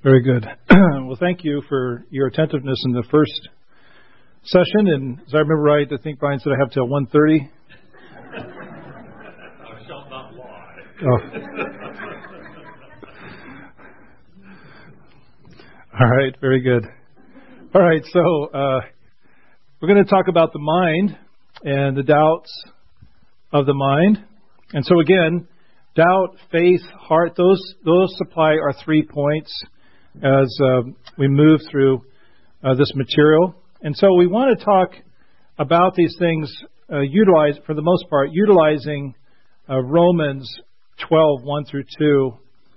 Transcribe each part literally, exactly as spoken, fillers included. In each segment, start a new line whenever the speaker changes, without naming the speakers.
Very good. Well, thank you for your attentiveness in the first session. And as I remember right, I think Brian said I have till one thirty.
I shall not lie.
Oh. All right, very good. All right, so uh, we're going to talk about the mind and the doubts of the mind. And so again, doubt, faith, heart, those those supply our three points as uh, we move through uh, this material. And so we want to talk about these things, uh, utilize for the most part, utilizing uh, Romans twelve, one through two.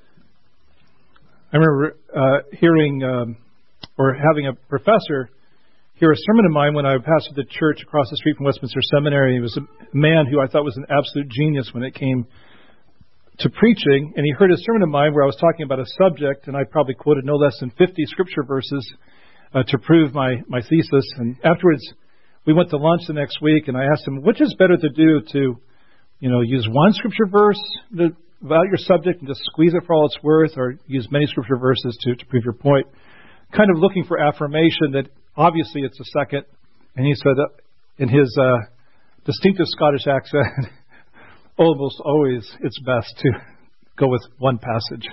I remember uh, hearing um, or having a professor hear a sermon of mine when I pastored the church across the street from Westminster Seminary. He was a man who I thought was an absolute genius when it came to preaching, and he heard a sermon of mine where I was talking about a subject, and I probably quoted no less than fifty scripture verses uh, to prove my, my thesis. And afterwards, we went to lunch the next week, and I asked him, which is better to do, to you know, use one scripture verse to, about your subject and just squeeze it for all it's worth, or use many scripture verses to, to prove your point? Kind of looking for affirmation that obviously it's a second. And he said, uh, in his uh, distinctive Scottish accent, almost always it's best to go with one passage.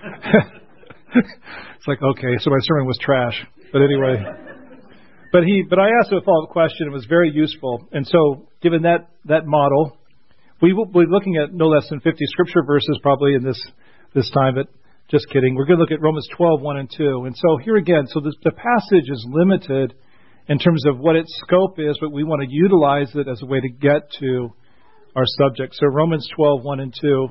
It's like, okay, so my sermon was trash. But anyway, but he, but I asked him a follow-up question. It was very useful. And so given that, that model, we will be looking at no less than fifty scripture verses probably in this, this time, but just kidding. We're going to look at Romans twelve, one and two. And so here again, so this, the passage is limited in terms of what its scope is, but we want to utilize it as a way to get to our subject. So Romans twelve, one and two.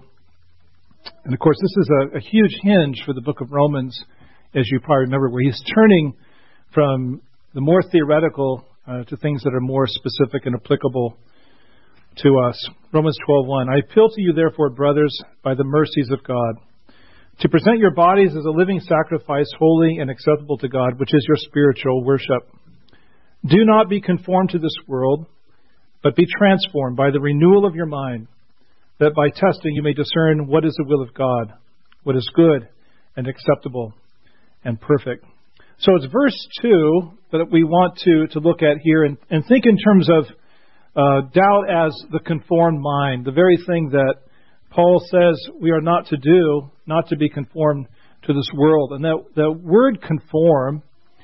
And of course, this is a, a huge hinge for the book of Romans, as you probably remember, where he's turning from the more theoretical uh, to things that are more specific and applicable to us. Romans twelve, one. I appeal to you, therefore, brothers, by the mercies of God, to present your bodies as a living sacrifice, holy and acceptable to God, which is your spiritual worship. Do not be conformed to this world, but be transformed by the renewal of your mind, that by testing you may discern what is the will of God, what is good and acceptable and perfect. So it's verse two that we want to, to look at here and, and think in terms of uh, doubt as the conformed mind, the very thing that Paul says we are not to do, not to be conformed to this world. And that the word conform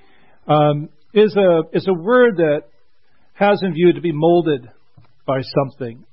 um, is a is a word that has in view to be molded by something,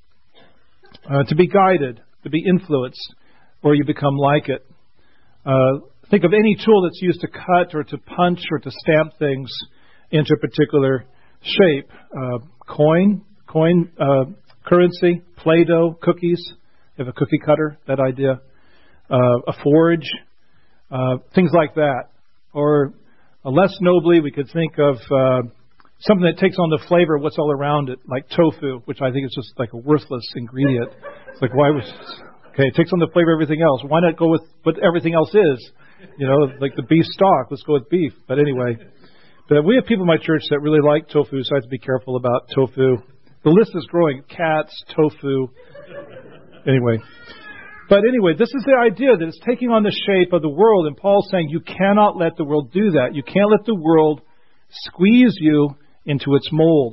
uh, to be guided, to be influenced, or you become like it. Uh, think of any tool that's used to cut or to punch or to stamp things into a particular shape. Uh, coin, coin, uh, currency, Play-Doh, cookies. You have a cookie cutter, that idea. Uh, a forge, uh, things like that. Or uh, less nobly, we could think of uh, something that takes on the flavor of what's all around it, like tofu, which I think is just like a worthless ingredient. It's like, why was... Okay, it takes on the flavor of everything else. Why not go with what everything else is? You know, like the beef stock. Let's go with beef. But anyway, but we have people in my church that really like tofu, so I have to be careful about tofu. The list is growing. Cats, tofu... Anyway, but anyway, this is the idea that it's taking on the shape of the world, and Paul's saying you cannot let the world do that. You can't let the world squeeze you into its mold.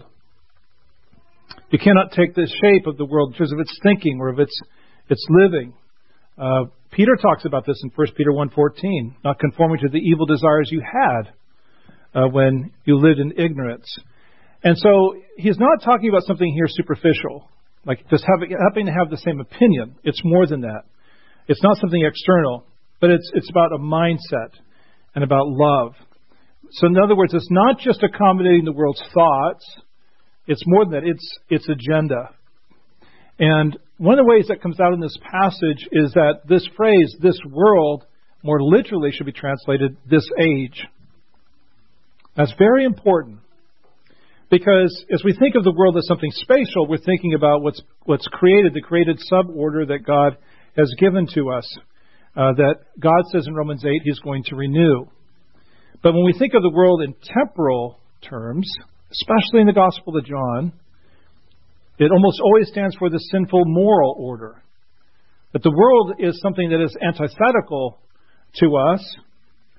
You cannot take the shape of the world in terms of its thinking or of its its living. Uh, Peter talks about this in First Peter one fourteen, not conforming to the evil desires you had uh, when you lived in ignorance. And so he's not talking about something here superficial, like just having, having to have the same opinion. It's more than that. It's not something external, but it's it's about a mindset and about love. So in other words, it's not just accommodating the world's thoughts. It's more than that. It's its agenda. And one of the ways that comes out in this passage is that this phrase, this world, more literally should be translated, this age. That's very important. Because as we think of the world as something spatial, we're thinking about what's what's created, the created suborder that God has given to us, uh, that God says in Romans eight He's going to renew. But when we think of the world in temporal terms, especially in the Gospel of John, it almost always stands for the sinful moral order. That the world is something that is antithetical to us.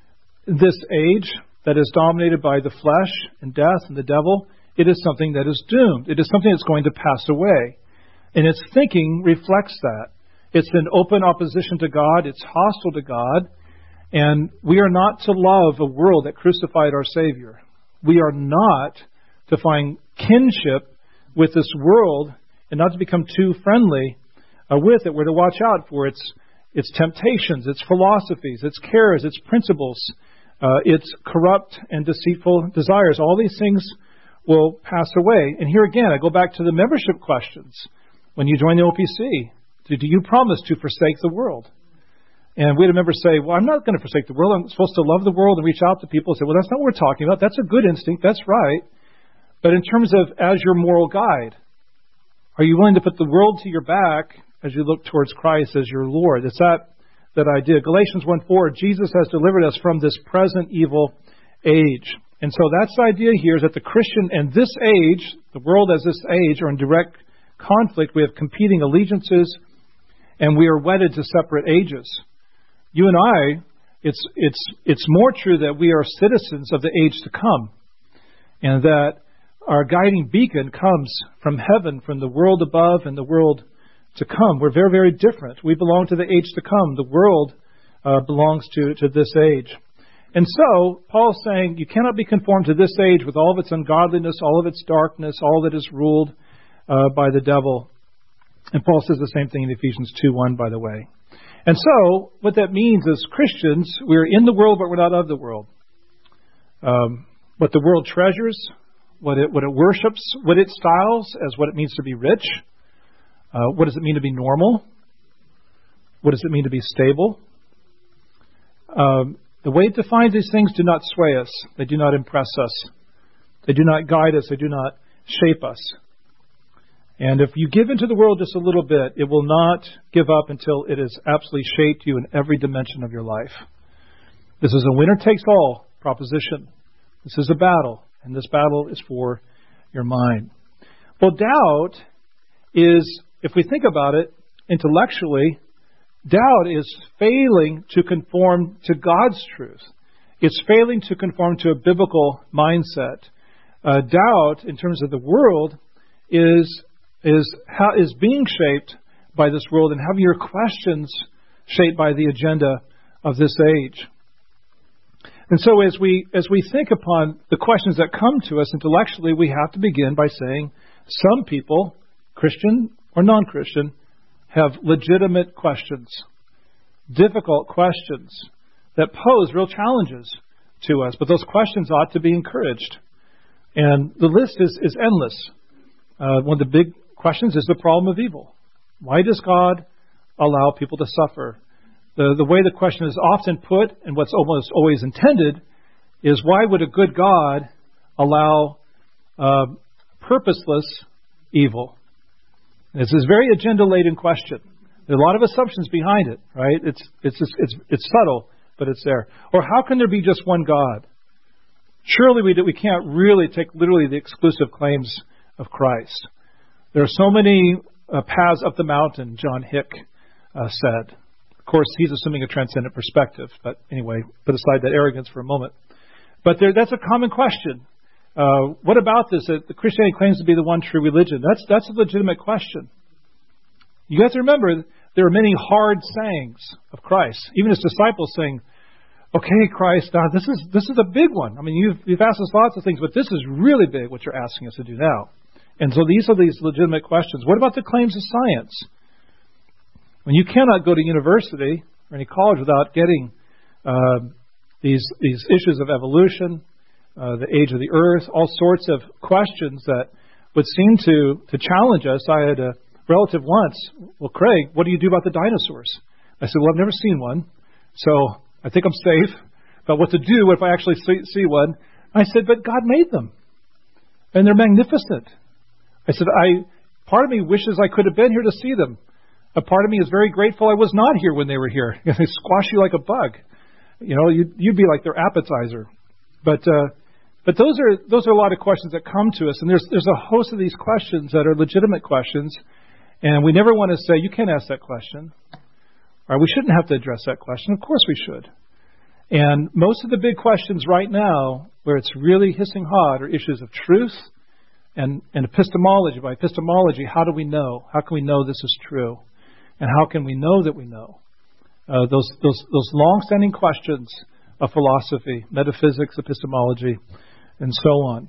this age that is dominated by the flesh and death and the devil, it is something that is doomed. It is something that's going to pass away. And its thinking reflects that. It's in open opposition to God. It's hostile to God. And we are not to love a world that crucified our Savior. We are not to find kinship with this world and not to become too friendly uh, with it. We're to watch out for its its temptations, its philosophies, its cares, its principles, uh, its corrupt and deceitful desires. All these things will pass away. And here again, I go back to the membership questions. When you join the O P C, do, do you promise to forsake the world? And we had a member say, well, I'm not going to forsake the world. I'm supposed to love the world and reach out to people and say, well, that's not what we're talking about. That's a good instinct. That's right. But in terms of as your moral guide, are you willing to put the world to your back as you look towards Christ as your Lord? It's that, that idea. Galatians one four, Jesus has delivered us from this present evil age. And so that's the idea here is that the Christian and this age, the world as this age, are in direct conflict. We have competing allegiances and we are wedded to separate ages. You and I, it's it's it's more true that we are citizens of the age to come, and that our guiding beacon comes from heaven, from the world above and the world to come. We're very, very different. We belong to the age to come. The world uh, belongs to, to this age. And so, Paul's saying you cannot be conformed to this age with all of its ungodliness, all of its darkness, all that is ruled uh, by the devil. And Paul says the same thing in Ephesians two one, by the way. And so, what that means is Christians, we're in the world, but we're not of the world. Um, what the world treasures, what it, what it worships, what it styles as what it means to be rich. Uh, what does it mean to be normal? What does it mean to be stable? Um, the way it defines these things do not sway us. They do not impress us. They do not guide us. They do not shape us. And if you give into the world just a little bit, it will not give up until it has absolutely shaped you in every dimension of your life. This is a winner-takes-all proposition. This is a battle, and this battle is for your mind. Well, doubt is, if we think about it intellectually, doubt is failing to conform to God's truth. It's failing to conform to a biblical mindset. Uh, doubt, in terms of the world, is is how is being shaped by this world and having your questions shaped by the agenda of this age. And so as we as we think upon the questions that come to us intellectually, we have to begin by saying some people, Christian or non-Christian, have legitimate questions, difficult questions that pose real challenges to us. But those questions ought to be encouraged. And the list is, is endless. Uh, one of the big questions is the problem of evil. Why does God allow people to suffer? The, the way the question is often put, and what's almost always intended, is why would a good God allow uh, purposeless evil? It's this very agenda-laden question. There are a lot of assumptions behind it, right? It's it's just, it's it's subtle, but it's there. Or how can there be just one God? Surely we we can't really take literally the exclusive claims of Christ. There are so many uh, paths up the mountain, John Hick uh, said. Of course, he's assuming a transcendent perspective. But anyway, put aside that arrogance for a moment. But there, that's a common question. Uh, what about this? That the Christianity claims to be the one true religion. That's that's a legitimate question. You have to remember, there are many hard sayings of Christ. Even his disciples saying, okay, Christ, now this is this is a big one. I mean, you've, you've asked us lots of things, but this is really big, what you're asking us to do now. And so these are these legitimate questions. What about the claims of science? When you cannot go to university or any college without getting uh, these these issues of evolution, uh, the age of the earth, all sorts of questions that would seem to, to challenge us. I had a relative once, well, Craig, what do you do about the dinosaurs? I said, well, I've never seen one, so I think I'm safe about what to do if I actually see, see one. I said, but God made them, and they're magnificent. I said, I part of me wishes I could have been here to see them. A part of me is very grateful I was not here when they were here. They squash you like a bug. You know, you'd, you'd be like their appetizer. But uh, but those are those are a lot of questions that come to us, and there's there's a host of these questions that are legitimate questions, and we never want to say you can't ask that question, or we shouldn't have to address that question. Of course we should. And most of the big questions right now, where it's really hissing hot, are issues of truth and, and epistemology. By epistemology, how do we know? How can we know this is true? And how can we know that we know? Uh, those, those, those long-standing questions of philosophy, metaphysics, epistemology, and so on.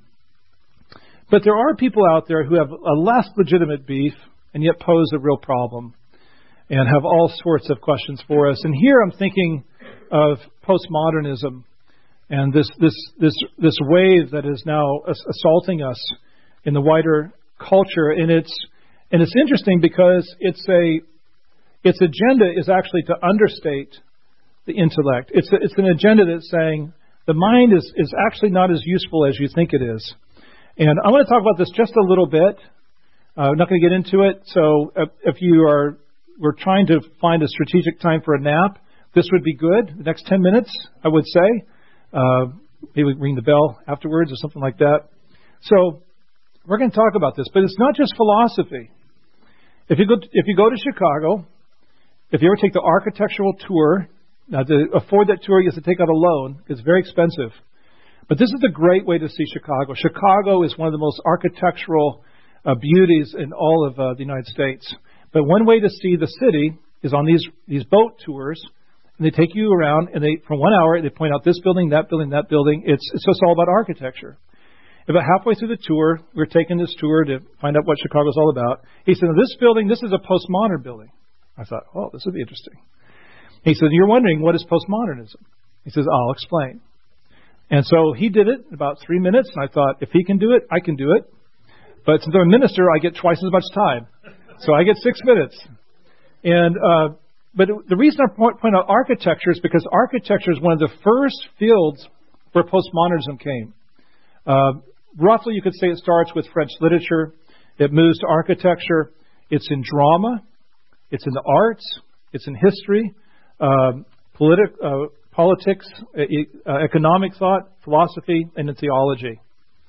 But there are people out there who have a less legitimate beef and yet pose a real problem and have all sorts of questions for us. And here I'm thinking of postmodernism and this this this this wave that is now assaulting us in the wider culture. And it's and it's interesting because it's a its agenda is actually to understate the intellect. It's a, it's an agenda that's saying the mind is is actually not as useful as you think it is. And I want to talk about this just a little bit. Uh, I'm not going to get into it. So if, if you are we're trying to find a strategic time for a nap, this would be good. The next ten minutes, I would say. Uh, maybe we can ring the bell afterwards or something like that. So we're going to talk about this, but it's not just philosophy. If you go if you go to Chicago, if you ever take the architectural tour, now to afford that tour, you have to take out a loan. It's very expensive. But this is a great way to see Chicago. Chicago is one of the most architectural uh, beauties in all of uh, the United States. But one way to see the city is on these these boat tours, and they take you around, and they for one hour they point out this building, that building, that building. It's it's just all about architecture. About halfway through the tour, we we're taking this tour to find out what Chicago's all about. He said, "This building, this is a postmodern building." I thought, "Oh, this would be interesting." He said, "You're wondering what is postmodernism?" He says, "I'll explain." And so he did it in about three minutes, and I thought, if he can do it, I can do it. But since I'm a minister, I get twice as much time. So I get six minutes. And uh, but the reason I point, point out architecture is because architecture is one of the first fields where postmodernism came. Uh, roughly, you could say it starts with French literature. It moves to architecture. It's in drama. It's in the arts. It's in history, um, politi- uh, politics, uh, economic thought, philosophy, and in theology.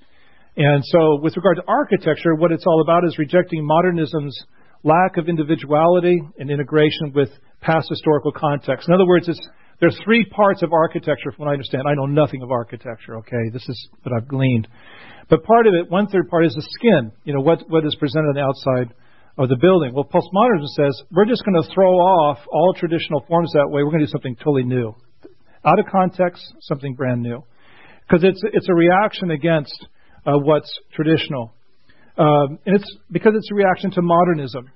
And so with regard to architecture, what it's all about is rejecting modernism's lack of individuality and integration with past historical context. In other words, it's, there's three parts of architecture, from what I understand. I know nothing of architecture, okay? This is what I've gleaned. But part of it, one third part, is the skin. You know, what, what is presented on the outside of the building. Well, postmodernism says, we're just going to throw off all traditional forms that way. We're going to do something totally new. Out of context, something brand new. Because it's, it's a reaction against uh, what's traditional. Um, and it's because it's a reaction to modernism.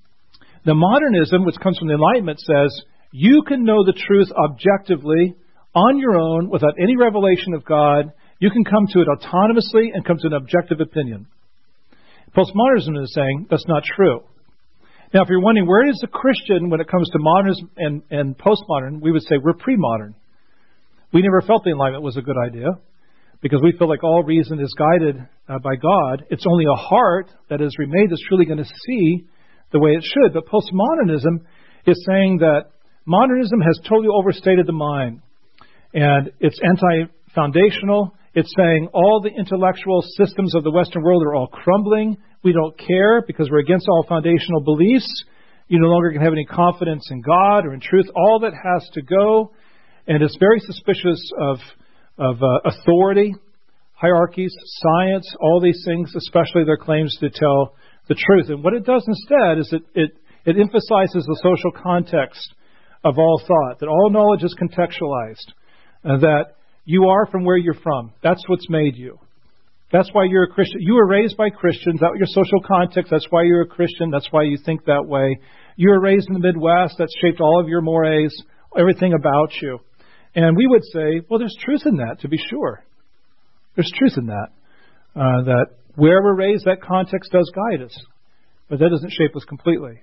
The modernism, which comes from the Enlightenment, says you can know the truth objectively on your own without any revelation of God. You can come to it autonomously and come to an objective opinion. Postmodernism is saying that's not true. Now, if you're wondering where is the Christian when it comes to modernism and, and postmodern, we would say we're pre-modern. We never felt the Enlightenment was a good idea because we feel like all reason is guided uh, by God. It's only a heart that is remade that's truly going to see the way it should. But postmodernism is saying that modernism has totally overstated the mind. And it's anti-foundational. It's saying all the intellectual systems of the Western world are all crumbling. We don't care because we're against all foundational beliefs. You no longer can have any confidence in God or in truth. All that has to go. And it's very suspicious of of uh, authority, hierarchies, science, all these things, especially their claims to tell the truth. And what it does instead is it, it, it emphasizes the social context of all thought, that all knowledge is contextualized, and that you are from where you're from. That's what's made you. That's why you're a Christian. You were raised by Christians. That was your social context. That's why you're a Christian. That's why you think that way. You were raised in the Midwest. That's shaped all of your mores, everything about you. And we would say, well, there's truth in that, to be sure. There's truth in that. Uh, that where we're raised, that context does guide us. But that doesn't shape us completely.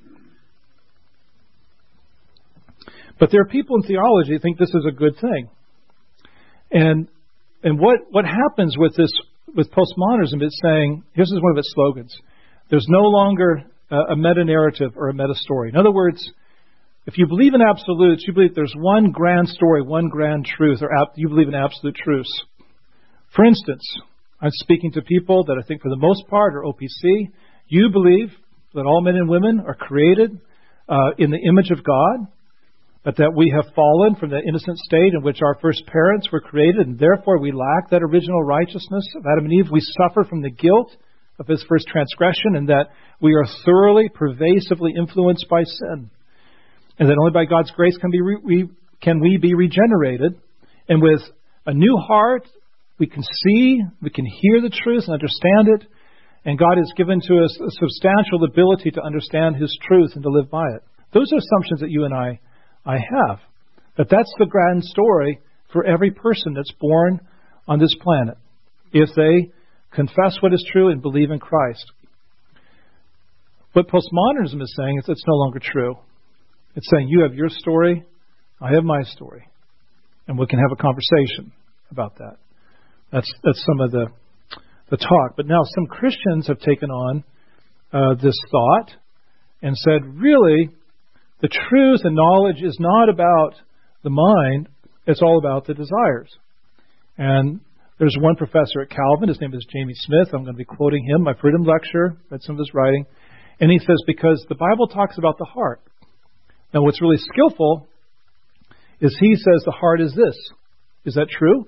But there are people in theology who think this is a good thing. And and what, what happens with this, with postmodernism, it's saying, here's one of its slogans, there's no longer a, a meta-narrative or a meta-story. In other words, if you believe in absolutes, you believe there's one grand story, one grand truth, or ap- you believe in absolute truths. For instance, I'm speaking to people that I think for the most part are O P C. You believe that all men and women are created uh, in the image of God. but that we have fallen from the innocent state in which our first parents were created, and therefore we lack that original righteousness of Adam and Eve. We suffer from the guilt of his first transgression, and that we are thoroughly, pervasively influenced by sin. And that only by God's grace can, be re- we, can we be regenerated. And with a new heart, we can see, we can hear the truth and understand it. And God has given to us a substantial ability to understand his truth and to live by it. Those are assumptions that you and I, I have. That that's the grand story for every person that's born on this planet, if they confess what is true and believe in Christ. What postmodernism is saying is it's no longer true. It's saying you have your story, I have my story, and we can have a conversation about that. That's that's some of the the talk. But now some Christians have taken on uh, this thought and said, really, the truth and knowledge is not about the mind, it's all about the desires. And there's one professor at Calvin, his name is Jamie Smith. I'm going to be quoting him. I've heard him lecture, read some of his writing. And he says, because the Bible talks about the heart. Now, what's really skillful is he says the heart is this. Is that true?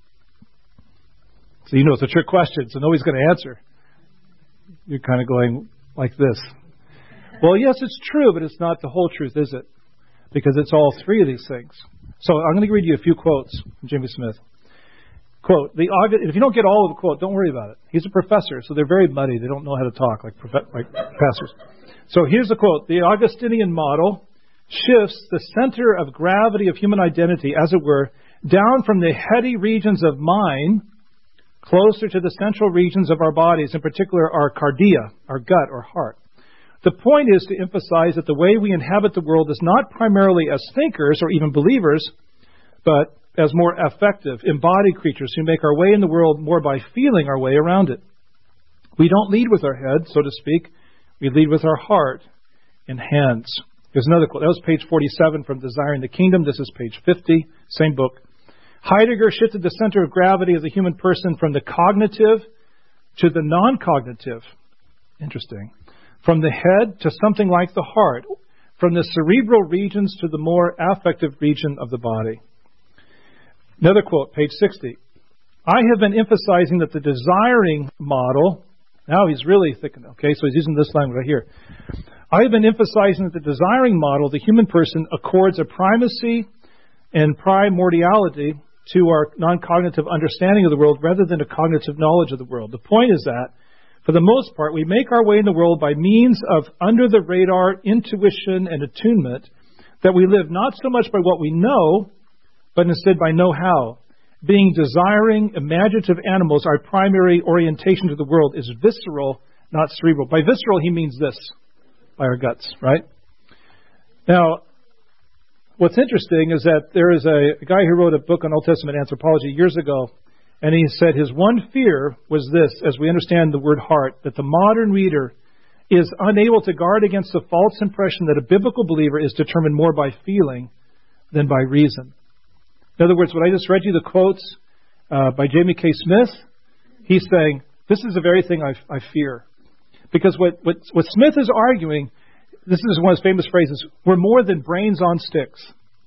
So you know it's a trick question, so nobody's going to answer. You're kind of going like this. Well, yes, it's true, but it's not the whole truth, is it? Because it's all three of these things. So I'm going to read you a few quotes from Jamie Smith. Quote, the if you don't get all of the quote, don't worry about it. He's a professor, so they're very muddy. They don't know how to talk like, prof- like professors. So here's the quote. The Augustinian model shifts the center of gravity of human identity, as it were, down from the heady regions of mind closer to the central regions of our bodies, in particular our cardia, our gut or heart. The point is to emphasize that the way we inhabit the world is not primarily as thinkers or even believers, but as more affective, embodied creatures who make our way in the world more by feeling our way around it. We don't lead with our head, so to speak. We lead with our heart and hands. Here's another quote. That was page forty-seven from Desiring the Kingdom. This is page fifty, same book. Heidegger shifted the center of gravity of the human person from the cognitive to the non-cognitive. Interesting. From the head to something like the heart. From the cerebral regions to the more affective region of the body. Another quote, page sixty. I have been emphasizing that the desiring model, now he's really thinking, okay, so he's using this language right here. I have been emphasizing that the desiring model, the human person, accords a primacy and primordiality to our non-cognitive understanding of the world rather than a cognitive knowledge of the world. The point is that, for the most part, we make our way in the world by means of under-the-radar intuition and attunement, that we live not so much by what we know, but instead by know-how. Being desiring, imaginative animals, our primary orientation to the world is visceral, not cerebral. By visceral, he means this, by our guts, right? Now, what's interesting is that there is a, a guy who wrote a book on Old Testament anthropology years ago, and he said his one fear was this, as we understand the word heart, that the modern reader is unable to guard against the false impression that a biblical believer is determined more by feeling than by reason. In other words, what I just read you, the quotes uh, by Jamie K. Smith, he's saying, this is the very thing I, I fear. Because what, what, what Smith is arguing, this is one of his famous phrases, we're more than brains on sticks.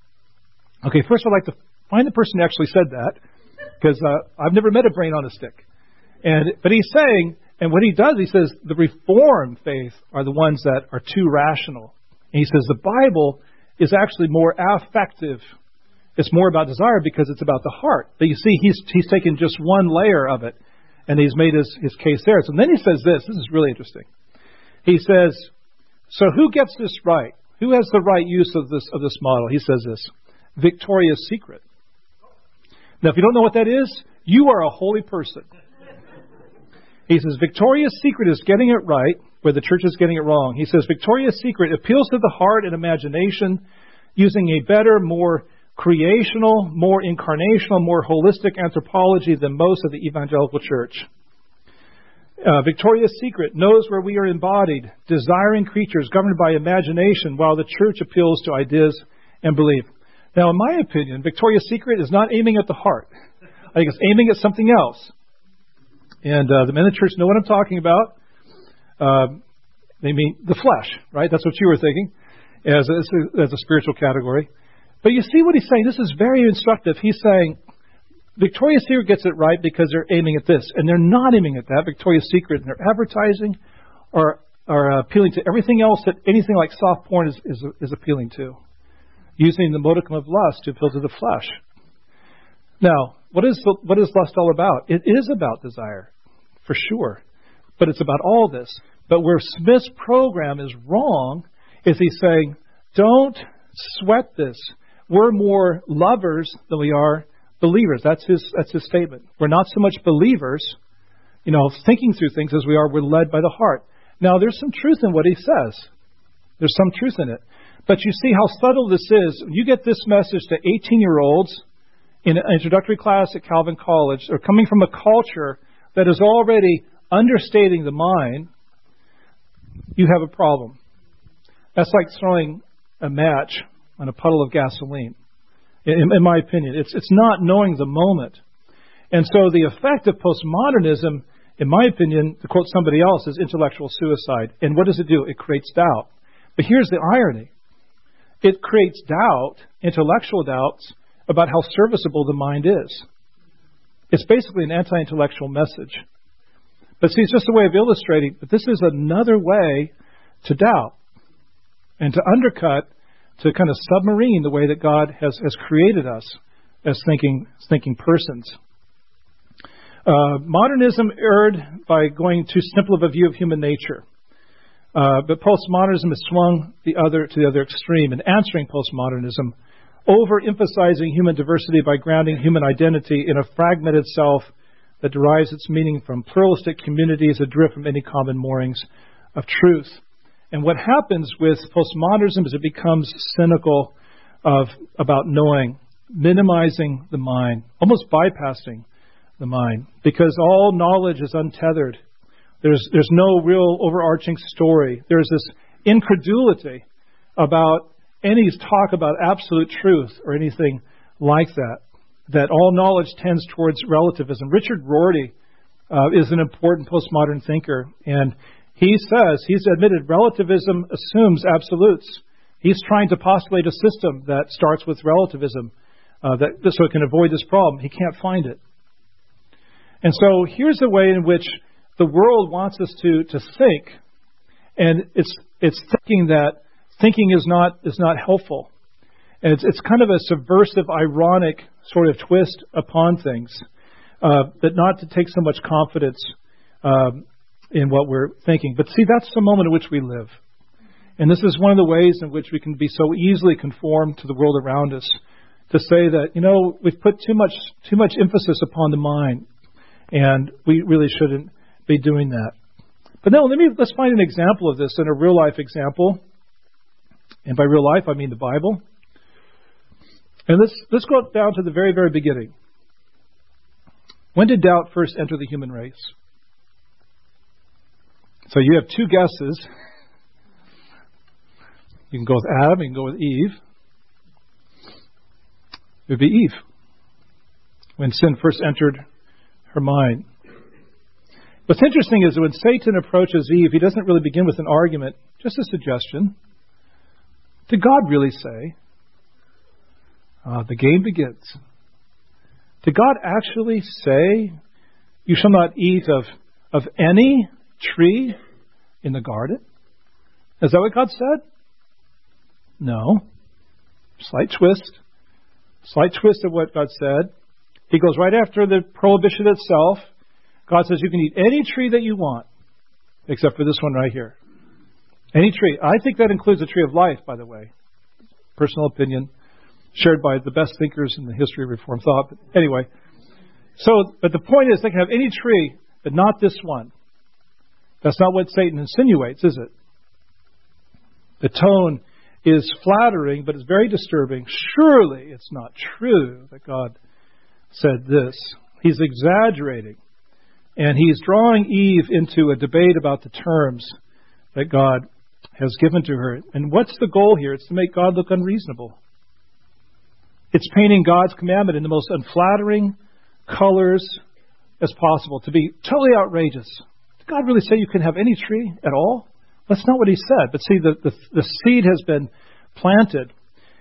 Okay, first I'd like to find the person who actually said that, because uh, I've never met a brain on a stick. And But he's saying, and what he does, he says, the Reformed faith are the ones that are too rational. And he says the Bible is actually more affective. It's more about desire because it's about the heart. But you see, he's he's taken just one layer of it, and he's made his, his case there. So then he says this. This is really interesting. He says, so who gets this right? Who has the right use of this of this model? He says this, Victoria's Secret. Now, if you don't know what that is, you are a holy person. He says, Victoria's Secret is getting it right where the church is getting it wrong. He says, Victoria's Secret appeals to the heart and imagination using a better, more creational, more incarnational, more holistic anthropology than most of the evangelical church. Uh, Victoria's Secret knows where we are embodied, desiring creatures governed by imagination, while the church appeals to ideas and belief. Now, in my opinion, Victoria's Secret is not aiming at the heart. I think it's aiming at something else. And uh, the men in the church know what I'm talking about. Uh, they mean the flesh, right? That's what you were thinking as a, as a spiritual category. But you see what he's saying? This is very instructive. He's saying Victoria's Secret gets it right because they're aiming at this. And they're not aiming at that. Victoria's Secret and their advertising are, are appealing to everything else that anything like soft porn is, is, is appealing to. Using the modicum of lust to appeal to the flesh. Now, what is, the, what is lust all about? It is about desire, for sure. But it's about all this. But where Smith's program is wrong is he's saying, don't sweat this. We're more lovers than we are believers. That's his, that's his statement. We're not so much believers, you know, thinking through things as we are, we're led by the heart. Now, there's some truth in what he says. There's some truth in it. But you see how subtle this is. When you get this message to eighteen-year-olds in an introductory class at Calvin College, or coming from a culture that is already understating the mind, you have a problem. That's like throwing a match on a puddle of gasoline, in, in my opinion. It's, it's not knowing the moment. And so the effect of postmodernism, in my opinion, to quote somebody else, is intellectual suicide. And what does it do? It creates doubt. But here's the irony. It creates doubt, intellectual doubts, about how serviceable the mind is. It's basically an anti-intellectual message. But see, it's just a way of illustrating that this is another way to doubt and to undercut, to kind of submarine the way that God has, has created us as thinking, thinking persons. Uh, modernism erred by going too simple of a view of human nature. Uh, but postmodernism has swung the other to the other extreme in answering postmodernism, overemphasizing human diversity by grounding human identity in a fragmented self that derives its meaning from pluralistic communities adrift from any common moorings of truth. And what happens with postmodernism is it becomes cynical of about knowing, minimizing the mind, almost bypassing the mind, because all knowledge is untethered. There's there's no real overarching story. There's this incredulity about any talk about absolute truth or anything like that, that all knowledge tends towards relativism. Richard Rorty uh, is an important postmodern thinker, and he says, he's admitted relativism assumes absolutes. He's trying to postulate a system that starts with relativism uh, that so it can avoid this problem. He can't find it. And so here's the way in which the world wants us to, to think, and it's it's thinking that thinking is not is not helpful. And it's, it's kind of a subversive, ironic sort of twist upon things, uh, but not to take so much confidence um, in what we're thinking. But see, that's the moment in which we live. And this is one of the ways in which we can be so easily conformed to the world around us, to say that, you know, we've put too much too much emphasis upon the mind, and we really shouldn't be doing that. But no, let me let's find an example of this in a real life example. And by real life, I mean the Bible. And let's let's go down to the very, very beginning. When did doubt first enter the human race? So you have two guesses. You can go with Adam, you can go with Eve. It would be Eve, when sin first entered her mind. What's interesting is that when Satan approaches Eve, he doesn't really begin with an argument, just a suggestion. Did God really say? Uh, the game begins. Did God actually say, you shall not eat of, of any tree in the garden? Is that what God said? No. Slight twist. Slight twist of what God said. He goes right after the prohibition itself. God says you can eat any tree that you want, except for this one right here. Any tree. I think that includes the tree of life, by the way. Personal opinion, shared by the best thinkers in the history of Reformed thought. But anyway, so, but the point is they can have any tree, but not this one. That's not what Satan insinuates, is it? The tone is flattering, but it's very disturbing. Surely it's not true that God said this. He's exaggerating. And he's drawing Eve into a debate about the terms that God has given to her. And what's the goal here? It's to make God look unreasonable. It's painting God's commandment in the most unflattering colors as possible, to be totally outrageous. Did God really say you can have any tree at all? That's not what he said. But see, the, the, the seed has been planted.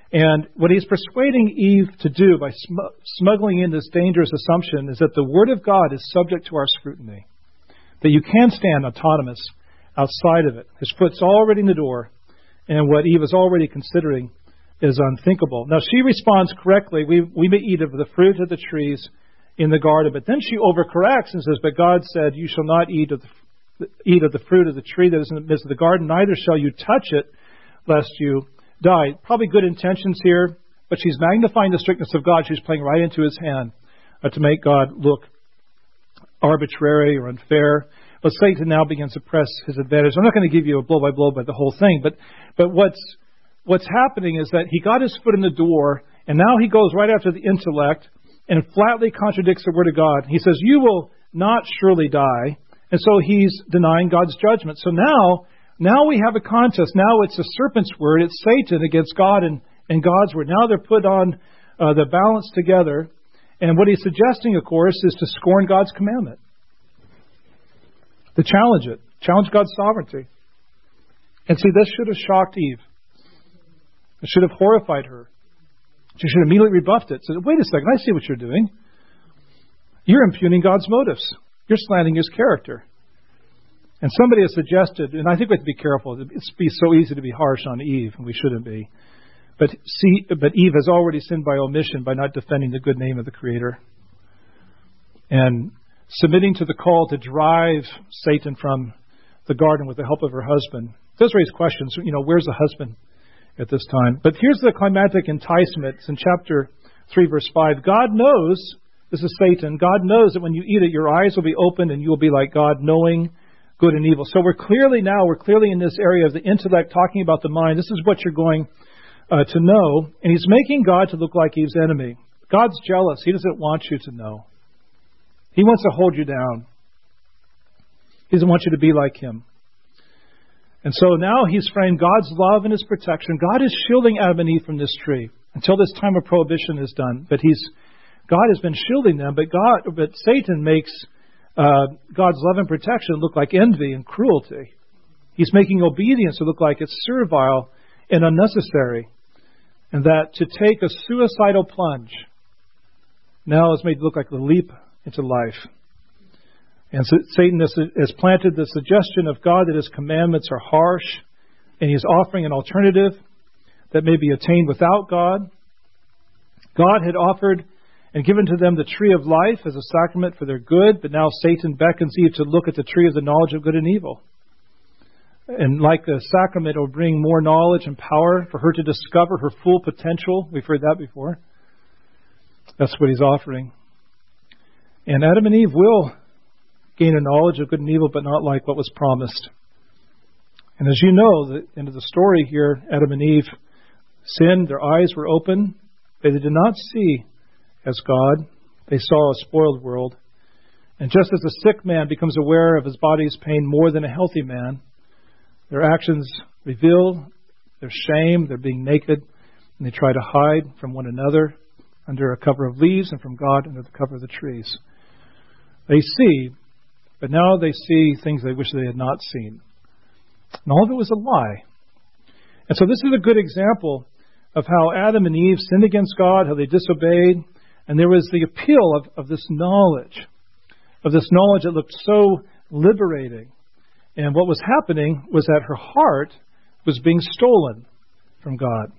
And what he's persuading Eve to do by sm- smuggling in this dangerous assumption is that the Word of God is subject to our scrutiny, that you can stand autonomous outside of it. His foot's already in the door, and what Eve is already considering is unthinkable. Now, she responds correctly. We, we may eat of the fruit of the trees in the garden, but then she overcorrects and says, but God said, you shall not eat of the, eat of the fruit of the tree that is in the midst of the garden, neither shall you touch it, lest you die. Probably good intentions here, but she's magnifying the strictness of God. She's playing right into his hand uh, to make God look arbitrary or unfair. But Satan now begins to press his advantage. I'm not going to give you a blow by blow by the whole thing, but but what's what's happening is that he got his foot in the door, and now he goes right after the intellect and flatly contradicts the Word of God. He says, you will not surely die. And so he's denying God's judgment. So now, now we have a contest. Now it's the serpent's word. It's Satan against God and, and God's word. Now they're put on uh, the balance together. And what he's suggesting, of course, is to scorn God's commandment. To challenge it. Challenge God's sovereignty. And see, this should have shocked Eve. It should have horrified her. She should have immediately rebuffed it. Said, wait a second, I see what you're doing. You're impugning God's motives. You're slandering his character. And somebody has suggested, and I think we have to be careful. It's be so easy to be harsh on Eve, and we shouldn't be. But see, but Eve has already sinned by omission by not defending the good name of the Creator. And submitting to the call to drive Satan from the garden with the help of her husband. It does raise questions. You know, where's the husband at this time? But here's the climactic enticement. It's in chapter three, verse five. God knows, this is Satan, God knows that when you eat it, your eyes will be opened and you will be like God, knowing good and evil. So we're clearly now, we're clearly in this area of the intellect, talking about the mind. This is what you're going uh, to know. And he's making God to look like Eve's enemy. God's jealous. He doesn't want you to know. He wants to hold you down. He doesn't want you to be like him. And so now he's framed God's love and his protection. God is shielding Adam and Eve from this tree until this time of prohibition is done. But he's God has been shielding them, but God, but Satan makes uh, God's love and protection look like envy and cruelty. He's making obedience to look like it's servile and unnecessary, and that to take a suicidal plunge now is made to look like the leap into life. And so Satan has, has planted the suggestion of God that his commandments are harsh, and he's offering an alternative that may be attained without God. God had offered and given to them the tree of life as a sacrament for their good, but now Satan beckons Eve to look at the tree of the knowledge of good and evil. And like the sacrament, it will bring more knowledge and power for her to discover her full potential. We've heard that before. That's what he's offering. And Adam and Eve will gain a knowledge of good and evil, but not like what was promised. And as you know, the end of the story here, Adam and Eve sinned, their eyes were open, they did not see as God. They saw a spoiled world. And just as a sick man becomes aware of his body's pain more than a healthy man, their actions reveal their shame, they're being naked, and they try to hide from one another under a cover of leaves and from God under the cover of the trees. They see, but now they see things they wish they had not seen. And all of it was a lie. And so this is a good example of how Adam and Eve sinned against God, how they disobeyed. And there was the appeal of, of this knowledge, of this knowledge that looked so liberating. And what was happening was that her heart was being stolen from God.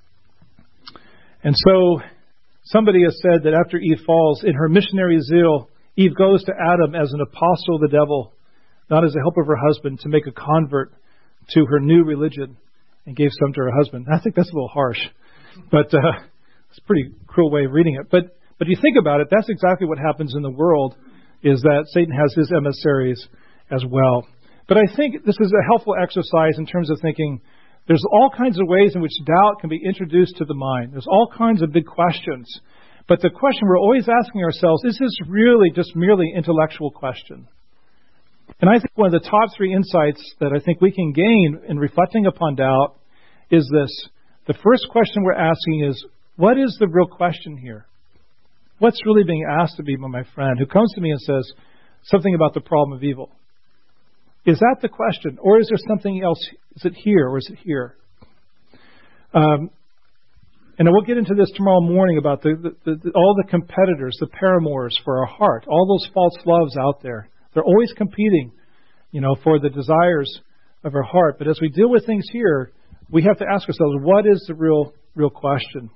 And so somebody has said that after Eve falls, in her missionary zeal, Eve goes to Adam as an apostle of the devil, not as a helper of her husband, to make a convert to her new religion, and gave some to her husband. I think that's a little harsh, but uh, it's a pretty cruel way of reading it. But but you think about it, that's exactly what happens in the world, is that Satan has his emissaries as well. But I think this is a helpful exercise in terms of thinking there's all kinds of ways in which doubt can be introduced to the mind. There's all kinds of big questions. But the question we're always asking ourselves, is this really just merely an intellectual question? And I think one of the top three insights that I think we can gain in reflecting upon doubt is this. The first question we're asking is, what is the real question here? What's really being asked of me by my friend who comes to me and says something about the problem of evil? Is that the question? Or is there something else? Is it here or is it here? Um, And we'll get into this tomorrow morning about the, the, the, all the competitors, the paramours for our heart, all those false loves out there. They're always competing, you know, for the desires of our heart. But as we deal with things here, we have to ask ourselves, what is the real, real question?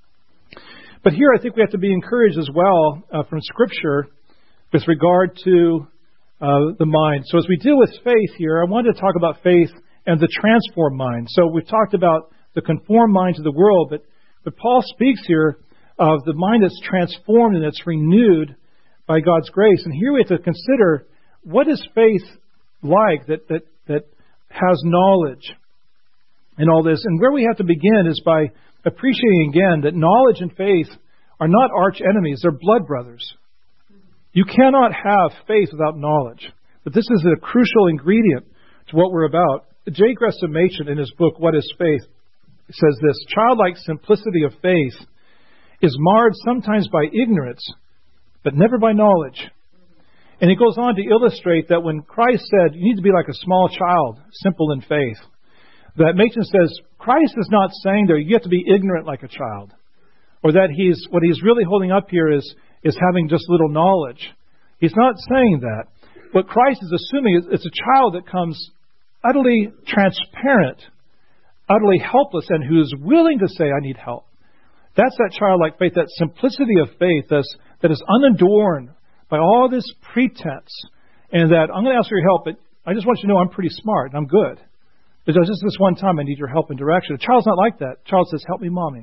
But here I think we have to be encouraged as well uh, from Scripture with regard to uh, the mind. So as we deal with faith here, I wanted to talk about faith and the transformed mind. So we've talked about the conformed mind to the world, but, but Paul speaks here of the mind that's transformed and that's renewed by God's grace. And here we have to consider, what is faith like that, that, that has knowledge in all this? And where we have to begin is by appreciating again that knowledge and faith are not arch enemies, they're blood brothers. You cannot have faith without knowledge. But this is a crucial ingredient to what we're about. J. Gresham Machen, in his book, What is Faith?, says this: childlike simplicity of faith is marred sometimes by ignorance, but never by knowledge. And he goes on to illustrate that when Christ said, you need to be like a small child, simple in faith, that Machen says, Christ is not saying there you have to be ignorant like a child, or that he's what he's really holding up here is, is having just little knowledge. He's not saying that. What Christ is assuming is it's a child that comes utterly transparent, utterly helpless, and who is willing to say, I need help. That's that childlike faith, that simplicity of faith that's, that is unadorned by all this pretense, and that I'm going to ask for your help, but I just want you to know I'm pretty smart and I'm good. But just this one time I need your help and direction. A child's not like that. A child says, help me, Mommy.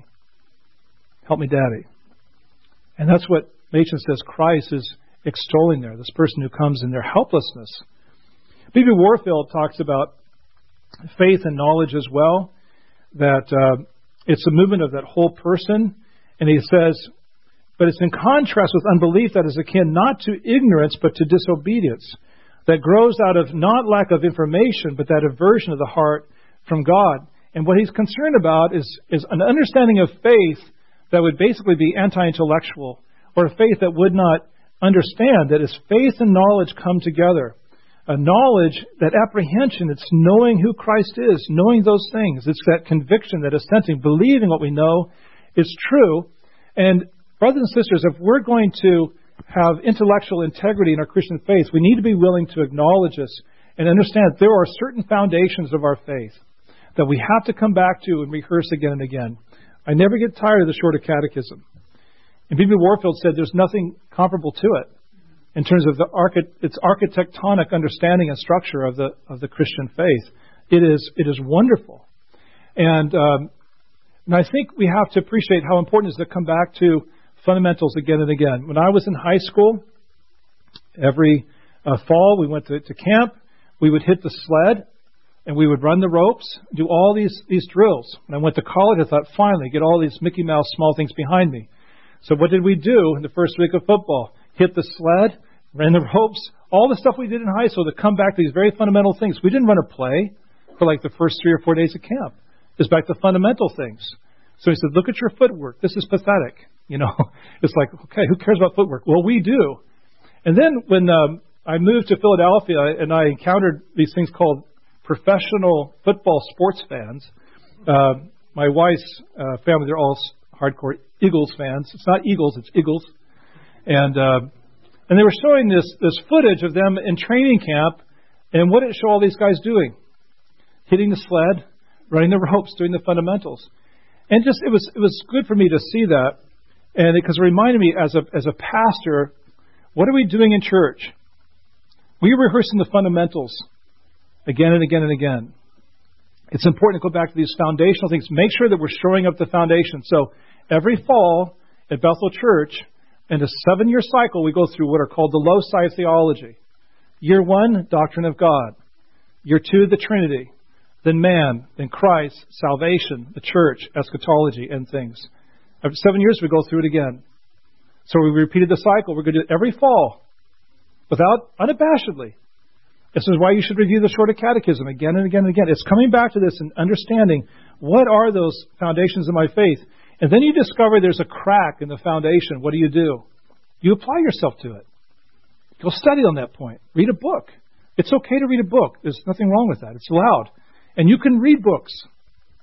Help me, Daddy. And that's what Machen says Christ is extolling there, this person who comes in their helplessness. B B Warfield talks about faith and knowledge as well, that uh, it's a movement of that whole person. And he says, but it's in contrast with unbelief that is akin not to ignorance but to disobedience, that grows out of not lack of information but that aversion of the heart from God. And what he's concerned about is, is an understanding of faith that would basically be anti-intellectual, or a faith that would not understand that as faith and knowledge come together, a knowledge, that apprehension, it's knowing who Christ is, knowing those things. It's that conviction, that assenting, believing what we know is true. And brothers and sisters, if we're going to have intellectual integrity in our Christian faith, we need to be willing to acknowledge this and understand that there are certain foundations of our faith that we have to come back to and rehearse again and again. I never get tired of the Shorter Catechism. And B B Warfield said there's nothing comparable to it in terms of the archi- its architectonic understanding and structure of the of the Christian faith. It is it is wonderful, and um, and I think we have to appreciate how important it is to come back to fundamentals again and again. When I was in high school, every uh, fall we went to, to camp. We would hit the sled, and we would run the ropes, do all these these drills. When I went to college, I thought, finally, get all these Mickey Mouse small things behind me. So what did we do in the first week of football? Hit the sled, ran the ropes, all the stuff we did in high school to come back to these very fundamental things. We didn't run a play for like the first three or four days of camp. It's back to fundamental things. So he said, look at your footwork. This is pathetic. You know, it's like, okay, who cares about footwork? Well, we do. And then when um, I moved to Philadelphia and I encountered these things called professional football sports fans, uh, my wife's uh, family, they're all hardcore Eagles fans. It's not Eagles, it's Eagles. And uh, and they were showing this this footage of them in training camp, and what did it show all these guys doing? Hitting the sled, running the ropes, doing the fundamentals. And just it was it was good for me to see that, and because it, it reminded me as a as a pastor, what are we doing in church? We are rehearsing the fundamentals again and again and again. It's important to go back to these foundational things. Make sure that we're shoring up the foundation. So every fall at Bethel Church, in a seven-year cycle, we go through what are called the loci of theology. Year one, doctrine of God. Year two, the Trinity. Then man, then Christ, salvation, the church, eschatology, and things. After seven years, we go through it again. So we repeated the cycle. We're going to do it every fall, without, unabashedly. This is why you should review the Shorter Catechism again and again and again. It's coming back to this and understanding what are those foundations of my faith. And then you discover there's a crack in the foundation. What do you do? You apply yourself to it. Go study on that point. Read a book. It's okay to read a book. There's nothing wrong with that. It's allowed. And you can read books.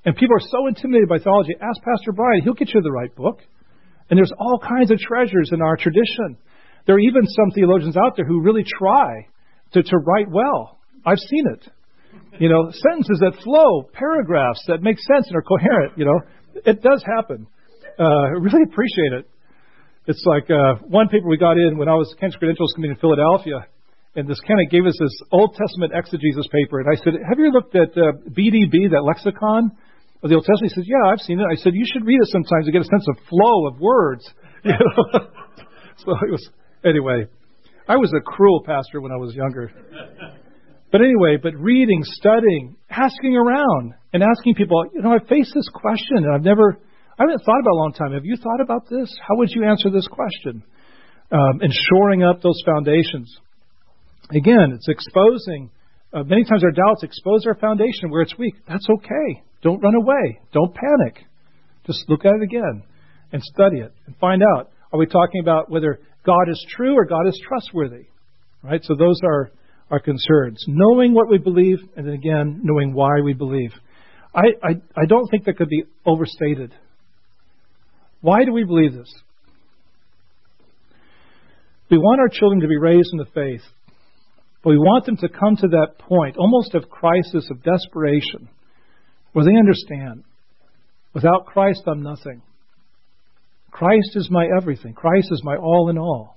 And people are so intimidated by theology. Ask Pastor Brian. He'll get you the right book. And there's all kinds of treasures in our tradition. There are even some theologians out there who really try to, to write well. I've seen it. You know, sentences that flow, paragraphs that make sense and are coherent, you know. It does happen. Uh, I really appreciate it. It's like uh, one paper we got in when I was Kent's Credentials Committee in Philadelphia, and this kind of gave us this Old Testament exegesis paper. And I said, have you looked at uh, B D B, that lexicon of the Old Testament? He says, yeah, I've seen it. I said, you should read it sometimes to get a sense of flow of words. You know? So it was, anyway, I was a cruel pastor when I was younger. But anyway, but reading, studying, asking around, and asking people, you know, I faced this question, and I've never, I haven't thought about it a long time. Have you thought about this? How would you answer this question? Um, and shoring up those foundations. Again, it's exposing, uh, many times our doubts expose our foundation where it's weak. That's okay. Don't run away. Don't panic. Just look at it again and study it and find out. Are we talking about whether God is true or God is trustworthy? Right? So those are our concerns. Knowing what we believe, and then again, knowing why we believe. I, I, I don't think that could be overstated. Why do we believe this? We want our children to be raised in the faith, but we want them to come to that point, almost of crisis, of desperation, where they understand, without Christ, I'm nothing. Christ is my everything. Christ is my all in all.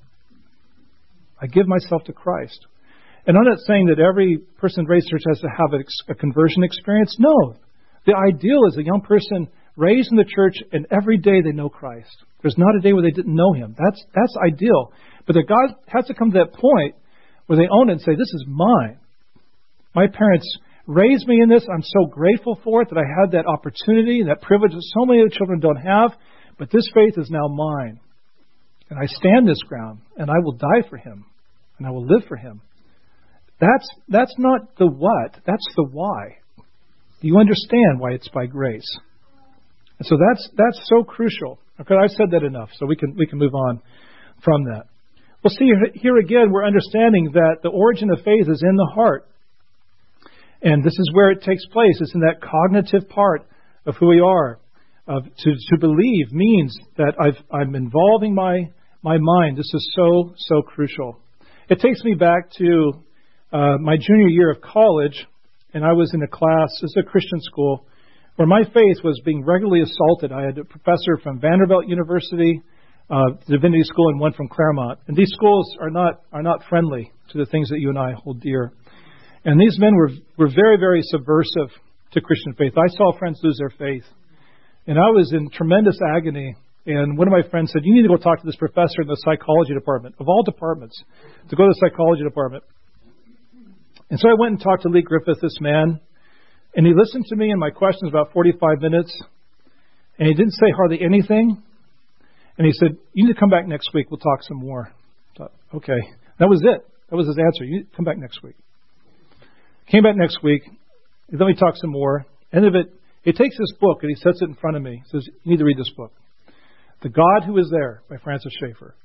I give myself to Christ. And I'm not saying that every person raised in church has to have a, a conversion experience. No. The ideal is a young person raised in the church and every day they know Christ. There's not a day where they didn't know Him. That's that's ideal. But that God has to come to that point where they own it and say, this is mine. My parents raised me in this. I'm so grateful for it that I had that opportunity, that privilege that so many other children don't have. But this faith is now mine. And I stand this ground and I will die for Him. And I will live for Him. That's that's not the what, that's the why. Do you understand why it's by grace? And so that's that's so crucial. Okay, I've said that enough, so we can we can move on from that. Well, see, here again, we're understanding that the origin of faith is in the heart. And this is where it takes place. It's in that cognitive part of who we are. Of, to, to believe means that I've, I'm involving my, my mind. This is so, so crucial. It takes me back to uh, my junior year of college, and I was in a class, this is a Christian school, where my faith was being regularly assaulted. I had a professor from Vanderbilt University, uh, Divinity School, and one from Claremont. And these schools are not are not friendly to the things that you and I hold dear. And these men were were very, very subversive to Christian faith. I saw friends lose their faith. And I was in tremendous agony. And one of my friends said, you need to go talk to this professor in the psychology department, of all departments, to go to the psychology department. And so I went and talked to Lee Griffith, this man. And he listened to me and my questions about forty-five minutes. And he didn't say hardly anything. And he said, you need to come back next week. We'll talk some more. I thought, okay. That was it. That was his answer. You need to come back next week. Came back next week. Then we talked some more. End of it, he takes this book and he sets it in front of me. He says, you need to read this book. The God Who Is There by Francis Schaeffer.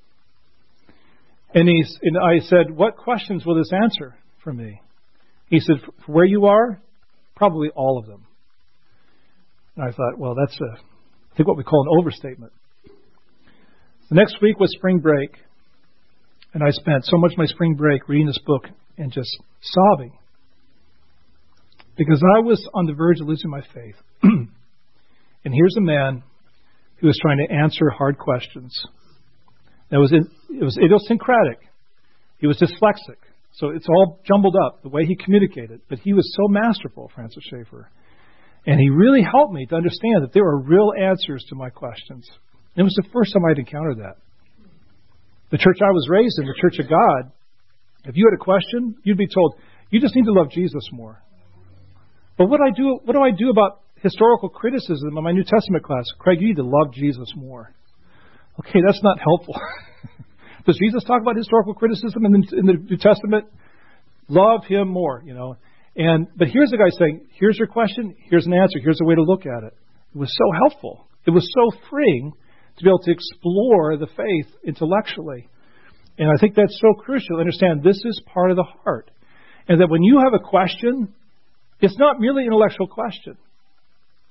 And, he's, and I said, what questions will this answer for me? He said, for where you are, probably all of them. And I thought, well, that's a, I think what we call an overstatement. The next week was spring break. And I spent so much of my spring break reading this book and just sobbing. Because I was on the verge of losing my faith. And here's a man who was trying to answer hard questions. That was in, it was idiosyncratic. He was dyslexic. So it's all jumbled up, the way he communicated. But he was so masterful, Francis Schaeffer. And he really helped me to understand that there are real answers to my questions. It was the first time I'd encountered that. The church I was raised in, the Church of God, if you had a question, you'd be told, you just need to love Jesus more. But what I do, what do I do about historical criticism in my New Testament class? Craig, you need to love Jesus more. Okay, that's not helpful. Does Jesus talk about historical criticism in the, in the New Testament? Love Him more, you know. And but here's the guy saying, here's your question, here's an answer, here's a way to look at it. It was so helpful. It was so freeing to be able to explore the faith intellectually. And I think that's so crucial to understand this is part of the heart. And that when you have a question, it's not merely an intellectual question.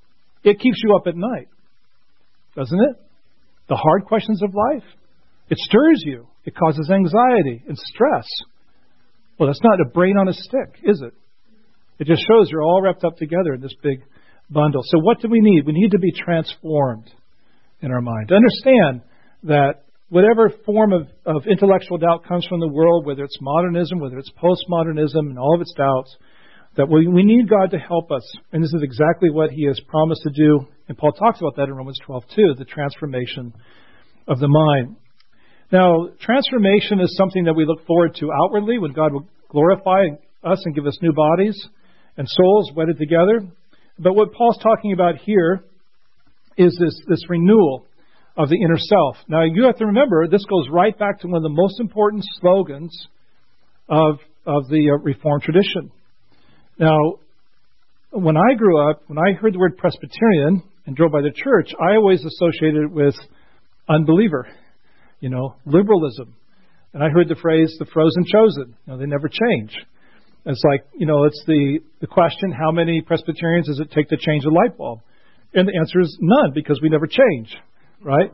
It keeps you up at night, doesn't it? The hard questions of life. It stirs you. It causes anxiety and stress. Well, that's not a brain on a stick, is it? It just shows you're all wrapped up together in this big bundle. So what do we need? We need to be transformed in our mind. To understand that whatever form of, of intellectual doubt comes from the world, whether it's modernism, whether it's postmodernism, and all of its doubts, that we, we need God to help us. And this is exactly what He has promised to do. And Paul talks about that in Romans twelve two, the transformation of the mind. Now, transformation is something that we look forward to outwardly when God will glorify us and give us new bodies and souls wedded together. But what Paul's talking about here is this, this renewal of the inner self. Now, you have to remember, this goes right back to one of the most important slogans of, of the uh, Reformed tradition. Now, when I grew up, when I heard the word Presbyterian and drove by the church, I always associated it with unbeliever, you know, liberalism. And I heard the phrase, the frozen chosen. You know, they never change. It's like, you know, it's the, the question, how many Presbyterians does it take to change a light bulb? And the answer is none, because we never change, right?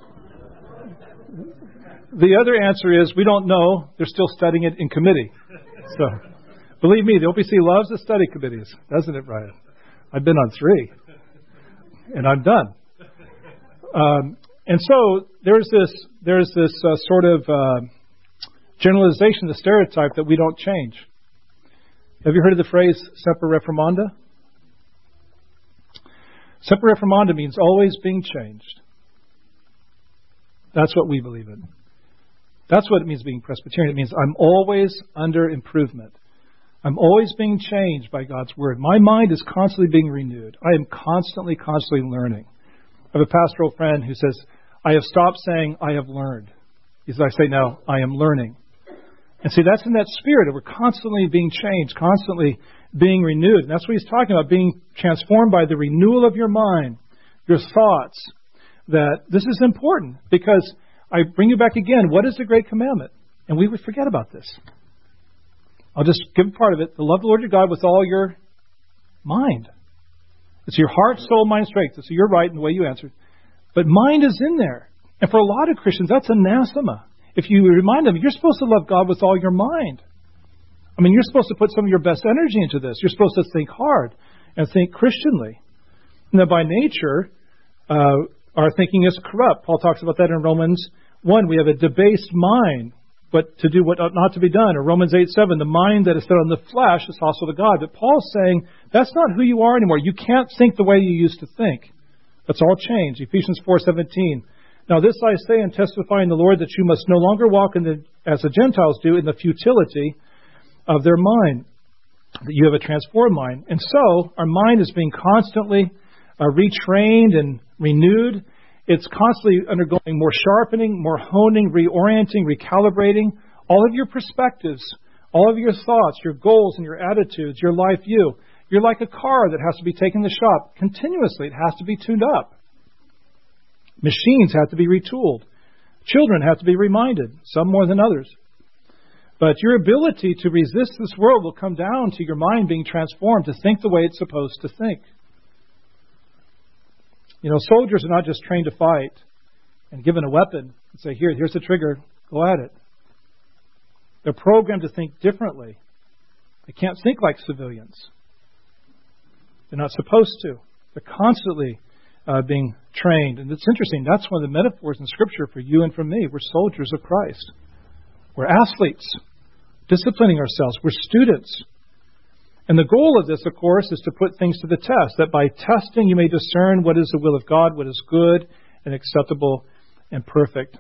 The other answer is, we don't know. They're still studying it in committee. So, believe me, the O P C loves the study committees, doesn't it, Brian? I've been on three, and I'm done. Um, and so there's this there's this uh, sort of uh, generalization, the stereotype that we don't change. Have you heard of the phrase semper reformanda? Semper reformanda means always being changed. That's what we believe in. That's what it means being Presbyterian. It means I'm always under improvement. I'm always being changed by God's Word. My mind is constantly being renewed. I am constantly, constantly learning. I have a pastoral friend who says, I have stopped saying I have learned. He says, I say now, I am learning. And see, that's in that spirit of we're constantly being changed, constantly being renewed. And that's what he's talking about, being transformed by the renewal of your mind, your thoughts. That this is important because I bring you back again. What is the great commandment? And we would forget about this. I'll just give part of it. To love the Lord your God with all your mind. It's your heart, soul, mind, strength. So you're right in the way you answered. But mind is in there. And for a lot of Christians, that's anathema. If you remind them, you're supposed to love God with all your mind. I mean, you're supposed to put some of your best energy into this. You're supposed to think hard and think Christianly. Now, by nature, uh, our thinking is corrupt. Paul talks about that in Romans one. We have a debased mind, but to do what ought not to be done. Or Romans eight seven, the mind that is set on the flesh is hostile to God. But Paul's saying, that's not who you are anymore. You can't think the way you used to think. That's all changed. Ephesians four seventeen. Now this I say and testify in the Lord that you must no longer walk in the, as the Gentiles do in the futility of their mind. That you have a transformed mind. And so our mind is being constantly uh, retrained and renewed. It's constantly undergoing more sharpening, more honing, reorienting, recalibrating. All of your perspectives, all of your thoughts, your goals and your attitudes, your life view. You're like a car that has to be taken to the shop continuously. It has to be tuned up. Machines have to be retooled. Children have to be reminded, some more than others. But your ability to resist this world will come down to your mind being transformed to think the way it's supposed to think. You know, soldiers are not just trained to fight and given a weapon and say, here, here's the trigger, go at it. They're programmed to think differently. They can't think like civilians. They're not supposed to. They're constantly uh, being trained. And it's interesting, that's one of the metaphors in Scripture for you and for me. We're soldiers of Christ. We're athletes, disciplining ourselves. We're students. And the goal of this, of course, is to put things to the test, that by testing you may discern what is the will of God, what is good and acceptable and perfect.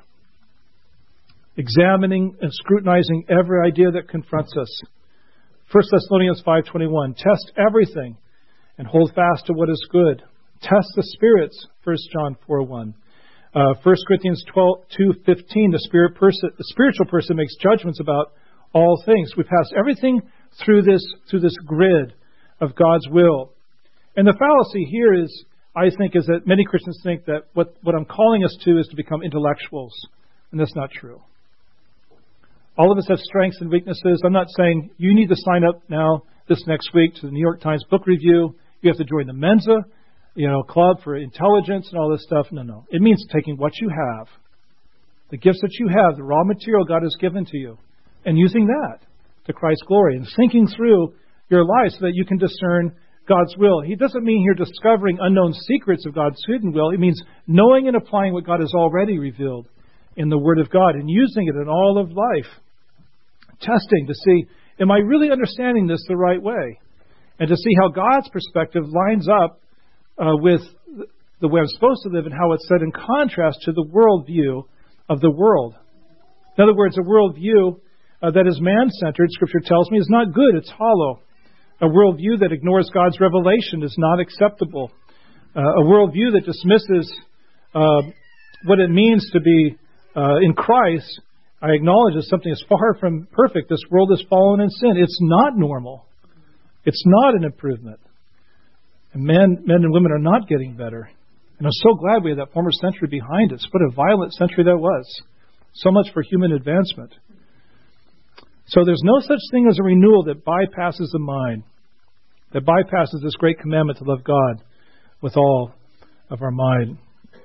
Examining and scrutinizing every idea that confronts us. First Thessalonians five twenty-one, test everything and hold fast to what is good. Test the spirits, First John four one. Uh, First Corinthians two fifteen, the spirit person, the spiritual person makes judgments about all things. We pass everything through this through this grid of God's will. And the fallacy here is, I think, is that many Christians think that what, what I'm calling us to is to become intellectuals. And that's not true. All of us have strengths and weaknesses. I'm not saying you need to sign up now this next week to the New York Times Book Review. You have to join the Mensa. you know, club for intelligence and all this stuff. No, no. It means taking what you have, the gifts that you have, the raw material God has given to you, and using that to Christ's glory and thinking through your life so that you can discern God's will. He doesn't mean here discovering unknown secrets of God's hidden will. It means knowing and applying what God has already revealed in the Word of God and using it in all of life. Testing to see, am I really understanding this the right way? And to see how God's perspective lines up uh, with the way I'm supposed to live and how it's set in contrast to the worldview of the world. In other words, a worldview uh, that is man-centered, Scripture tells me, is not good. It's hollow. A worldview that ignores God's revelation is not acceptable. Uh, a worldview that dismisses uh, what it means to be uh, in Christ, I acknowledge as something is far from perfect. This world is fallen in sin. It's not normal. It's not an improvement. And men, men and women are not getting better. And I'm so glad we had that former century behind us. What a violent century that was. So much for human advancement. So there's no such thing as a renewal that bypasses the mind, that bypasses this great commandment to love God with all of our mind.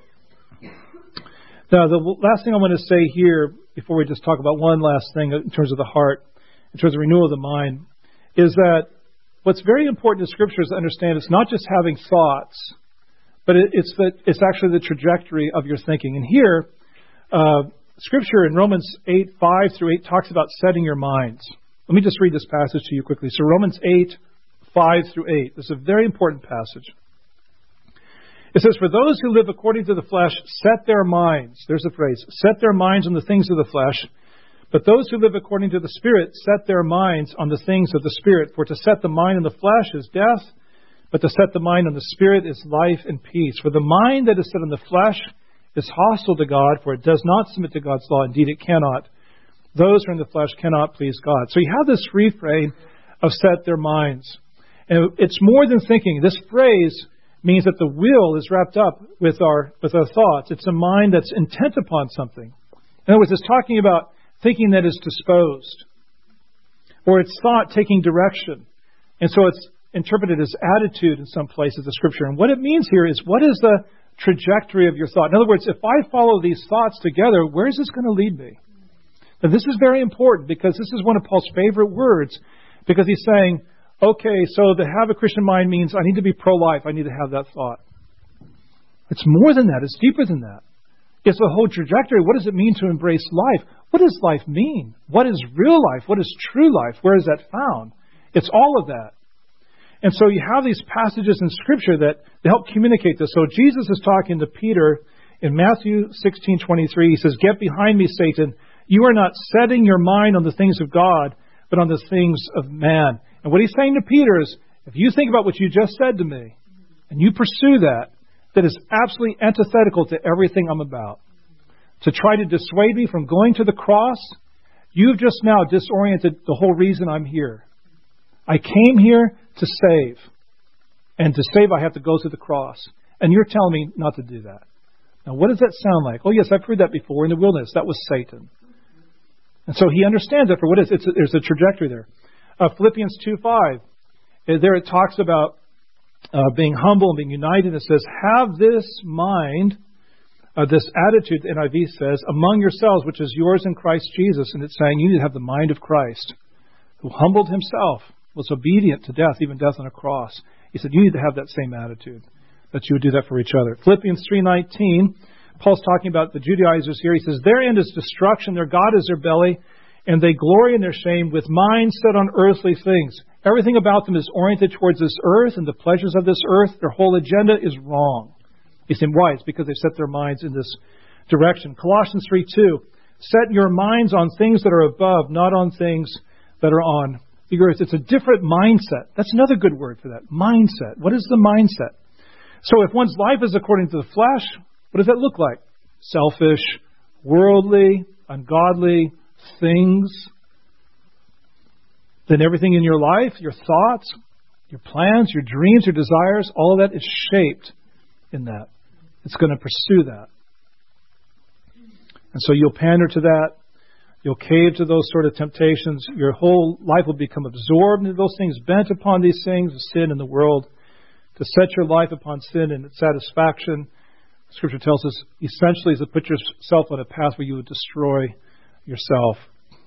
Now, the last thing I want to say here, before we just talk about one last thing in terms of the heart, in terms of renewal of the mind, is that what's very important in Scripture is to understand it's not just having thoughts, but it, it's that it's actually the trajectory of your thinking. And here, uh, Scripture in Romans eight, five through eight talks about setting your minds. Let me just read this passage to you quickly. So Romans eight, five through eight. This is a very important passage. It says, "For those who live according to the flesh set their minds," there's the phrase, "set their minds on the things of the flesh. But those who live according to the Spirit set their minds on the things of the Spirit. For to set the mind on the flesh is death, but to set the mind on the Spirit is life and peace. For the mind that is set on the flesh is hostile to God, for it does not submit to God's law. Indeed, it cannot. Those who are in the flesh cannot please God." So you have this refrain of set their minds. And it's more than thinking. This phrase means that the will is wrapped up with our with our thoughts. It's a mind that's intent upon something. In other words, it's talking about thinking that is disposed, or it's thought taking direction. And so it's interpreted as attitude in some places of Scripture. And what it means here is, what is the trajectory of your thought? In other words, if I follow these thoughts together, where is this going to lead me? Now, this is very important because this is one of Paul's favorite words, because he's saying, okay, so to have a Christian mind means I need to be pro-life. I need to have that thought. It's more than that. It's deeper than that. It's the whole trajectory. What does it mean to embrace life? What does life mean? What is real life? What is true life? Where is that found? It's all of that. And so you have these passages in Scripture that help communicate this. So Jesus is talking to Peter in Matthew sixteen twenty-three. He says, "Get behind me, Satan. You are not setting your mind on the things of God, but on the things of man." And what he's saying to Peter is, if you think about what you just said to me, and you pursue that, that is absolutely antithetical to everything I'm about. To try to dissuade me from going to the cross, you've just now disoriented the whole reason I'm here. I came here to save. And to save, I have to go to the cross. And you're telling me not to do that. Now, what does that sound like? Oh, yes, I've heard that before in the wilderness. That was Satan. And so he understands it for what it is. It's a, there's a trajectory there. Uh, Philippians two five. There it talks about uh, being humble and being united. It says, "Have this mind," uh, this attitude, the N I V says, "among yourselves, which is yours in Christ Jesus." And it's saying you need to have the mind of Christ, who humbled himself, was obedient to death, even death on a cross. He said you need to have that same attitude, that you would do that for each other. Philippians three nineteen, Paul's talking about the Judaizers here. He says, "Their end is destruction, their God is their belly, and they glory in their shame with minds set on earthly things." Everything about them is oriented towards this earth and the pleasures of this earth. Their whole agenda is wrong. He said, why? It's because they've set their minds in this direction. Colossians three two, "Set your minds on things that are above, not on things that are on the earth." It's a different mindset. That's another good word for that. Mindset. What is the mindset? So if one's life is according to the flesh, what does that look like? Selfish, worldly, ungodly things. Then everything in your life, your thoughts, your plans, your dreams, your desires, all of that is shaped in that. It's going to pursue that. And so you'll pander to that. You'll cave to those sort of temptations. Your whole life will become absorbed into those things, bent upon these things, the sin in the world, To set your life upon sin and its satisfaction, Scripture tells us, essentially is to put yourself on a path where you would destroy yourself.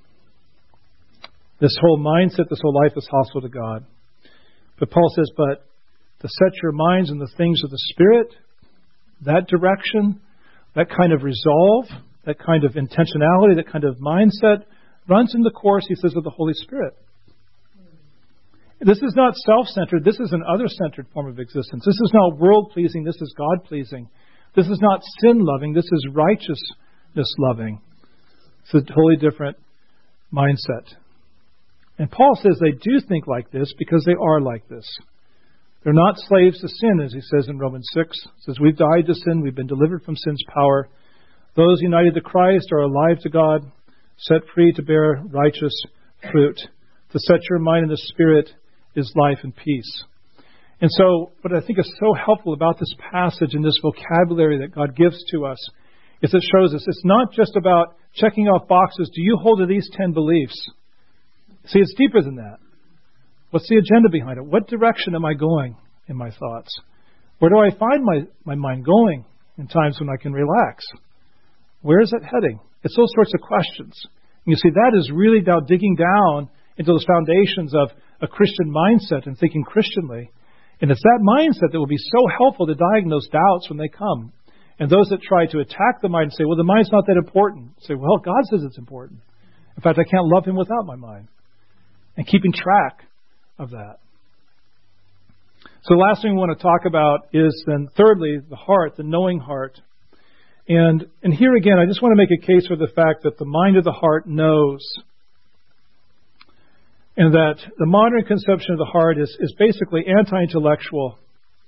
This whole mindset, this whole life is hostile to God. But Paul says, but to set your minds on the things of the Spirit, that direction, that kind of resolve, that kind of intentionality, that kind of mindset runs in the course, he says, of the Holy Spirit. This is not self-centered. This is an other-centered form of existence. This is not world-pleasing. This is God-pleasing. This is not sin-loving. This is righteousness-loving. It's a totally different mindset. And Paul says they do think like this because they are like this. They're not slaves to sin, as he says in Romans six. He says, we've died to sin. We've been delivered from sin's power. Those united to Christ are alive to God, set free to bear righteous fruit. To set your mind in the Spirit is life and peace. And so, what I think is so helpful about this passage and this vocabulary that God gives to us is it shows us it's not just about checking off boxes. Do you hold to these ten beliefs? See, it's deeper than that. What's the agenda behind it? What direction am I going in my thoughts? Where do I find my, my mind going in times when I can relax? Where is it heading? It's those sorts of questions. And you see, that is really now digging down into those foundations of a Christian mindset and thinking Christianly. And it's that mindset that will be so helpful to diagnose doubts when they come. And those that try to attack the mind and say, well, the mind's not that important. Say, well, God says it's important. In fact, I can't love Him without my mind. And keeping track of that. So the last thing we want to talk about is then, thirdly, the heart, the knowing heart. And, and here again, I just want to make a case for the fact that the mind of the heart knows. And that the modern conception of the heart is, is basically anti-intellectual.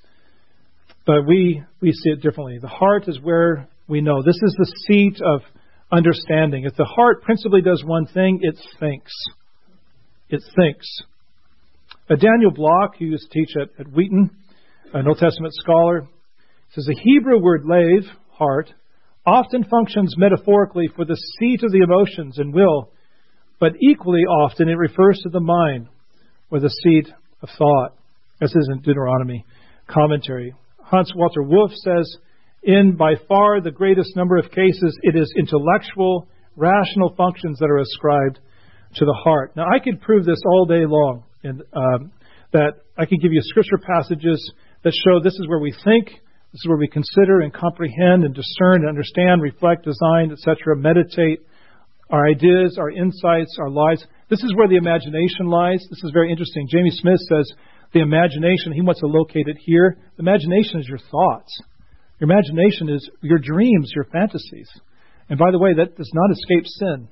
But we, we see it differently. The heart is where we know. This is the seat of understanding. If the heart principally does one thing, it thinks. It thinks. Uh, Daniel Block, who used to teach at, at Wheaton, an Old Testament scholar, says the Hebrew word lave, heart, often functions metaphorically for the seat of the emotions and will, but equally often it refers to the mind or the seat of thought. This is in Deuteronomy commentary. Hans Walter Wolff says, in by far the greatest number of cases, it is intellectual, rational functions that are ascribed to the heart. Now, I could prove this all day long, and um, that I could give you scripture passages that show this is where we think, this is where we consider and comprehend and discern and understand, reflect, design, et cetera, meditate, our ideas, our insights, our lives. This is where the imagination lies. This is very interesting. Jamie Smith says the imagination, he wants to locate it here. The imagination is your thoughts. Your imagination is your dreams, your fantasies. And by the way, that does not escape sin.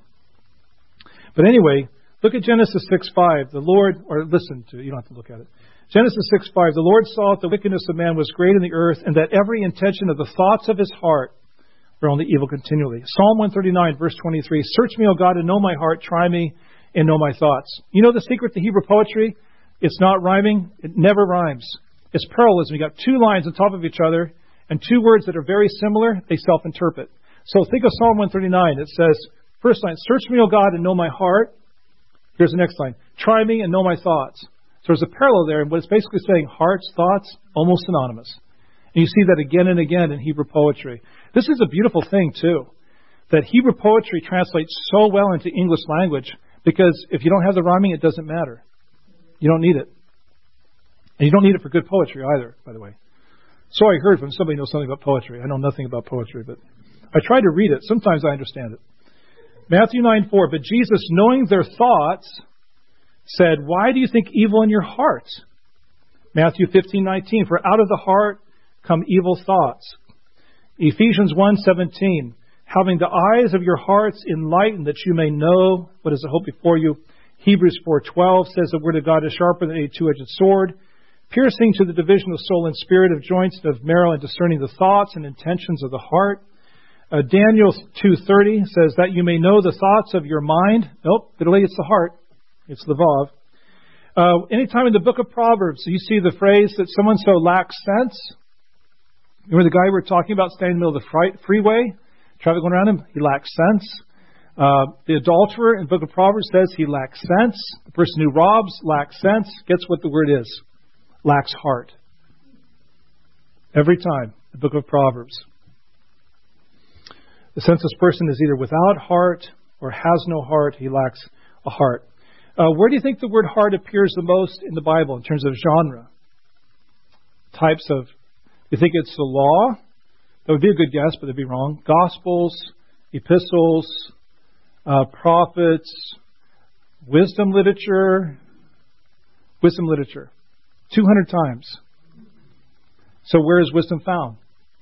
But anyway, look at Genesis six five. The Lord, or listen to it, you don't have to look at it. Genesis six five. The Lord saw that the wickedness of man was great in the earth, and that every intention of the thoughts of his heart were only evil continually. Psalm one thirty-nine, verse twenty-three. Search me, O God, and know my heart. Try me and know my thoughts. You know the secret to Hebrew poetry? It's not rhyming. It never rhymes. It's parallelism. You got two lines on top of each other, and two words that are very similar, they self-interpret. So think of Psalm one thirty-nine. It says, first line, search me, O God, and know my heart. Here's the next line. Try me and know my thoughts. So there's a parallel there, and what it's basically saying, hearts, thoughts, almost synonymous. And you see that again and again in Hebrew poetry. This is a beautiful thing, too, that Hebrew poetry translates so well into English language, because if you don't have the rhyming, it doesn't matter. You don't need it. And you don't need it for good poetry either, by the way. So I heard from somebody who knows something about poetry. I know nothing about poetry, but I try to read it. Sometimes I understand it. Matthew nine four, but Jesus, knowing their thoughts, said, why do you think evil in your hearts? Matthew fifteen nineteen, for out of the heart come evil thoughts. Ephesians one seventeen, having the eyes of your hearts enlightened that you may know what is the hope before you. Hebrews four twelve says the word of God is sharper than a two-edged sword, piercing to the division of soul and spirit, of joints and of marrow, and discerning the thoughts and intentions of the heart. Uh, Daniel two thirty says that you may know the thoughts of your mind. Nope, literally it's the heart. It's the vav. Uh, anytime in the book of Proverbs you see the phrase that someone so lacks sense. Remember the guy we were talking about standing in the middle of the freeway, traffic going around him? He lacks sense. Uh, the adulterer in the book of Proverbs says he lacks sense. The person who robs lacks sense. Guess what the word is? Lacks heart. Every time. The book of Proverbs. The senseless person is either without heart or has no heart. He lacks a heart. Uh, where do you think the word heart appears the most in the Bible in terms of genre? Types of, you think it's the law? That would be a good guess, but it'd be wrong. Gospels, epistles, uh, prophets, wisdom literature, wisdom literature. two hundred times. So where is wisdom found?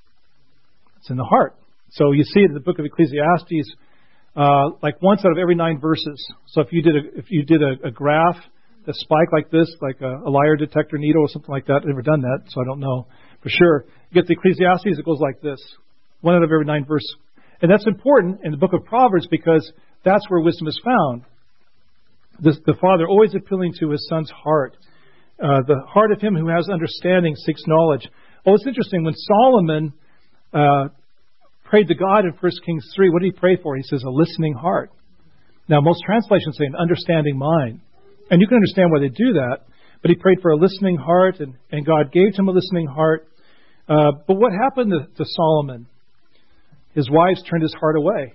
It's in the heart. So you see it in the book of Ecclesiastes, uh, like once out of every nine verses. So if you did a, if you did a, a graph, a spike like this, like a, a liar detector needle or something like that, I've never done that, so I don't know for sure. You get the Ecclesiastes, it goes like this. One out of every nine verses. And that's important in the book of Proverbs because that's where wisdom is found. This, the father always appealing to his son's heart. Uh, the heart of him who has understanding seeks knowledge. Oh, it's interesting. When Solomon uh, prayed to God in First Kings three, what did he pray for? He says, a listening heart. Now, most translations say an understanding mind. And you can understand why they do that. But he prayed for a listening heart, and, and God gave him a listening heart. Uh, but what happened to, to Solomon? His wives turned his heart away.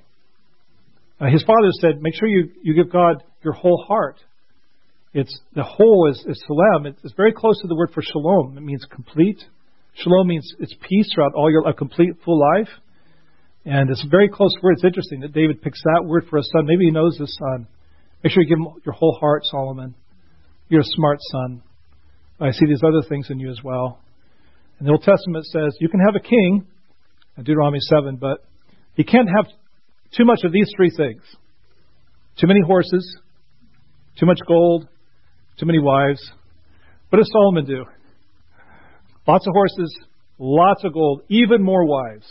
Uh, his father said, make sure you, you give God your whole heart. It's the whole is, is salam. It's very close to the word for shalom. It means complete. Shalom means it's peace throughout all your a complete full life. And it's a very close word. It's interesting that David picks that word for his son. Maybe he knows his son. Make sure you give him your whole heart, Solomon. You're a smart son. I see these other things in you as well. And the Old Testament says you can have a king, in Deuteronomy seven, but he can't have too much of these three things. Too many horses, too much gold, too many wives. What does Solomon do? Lots of horses, lots of gold, even more wives.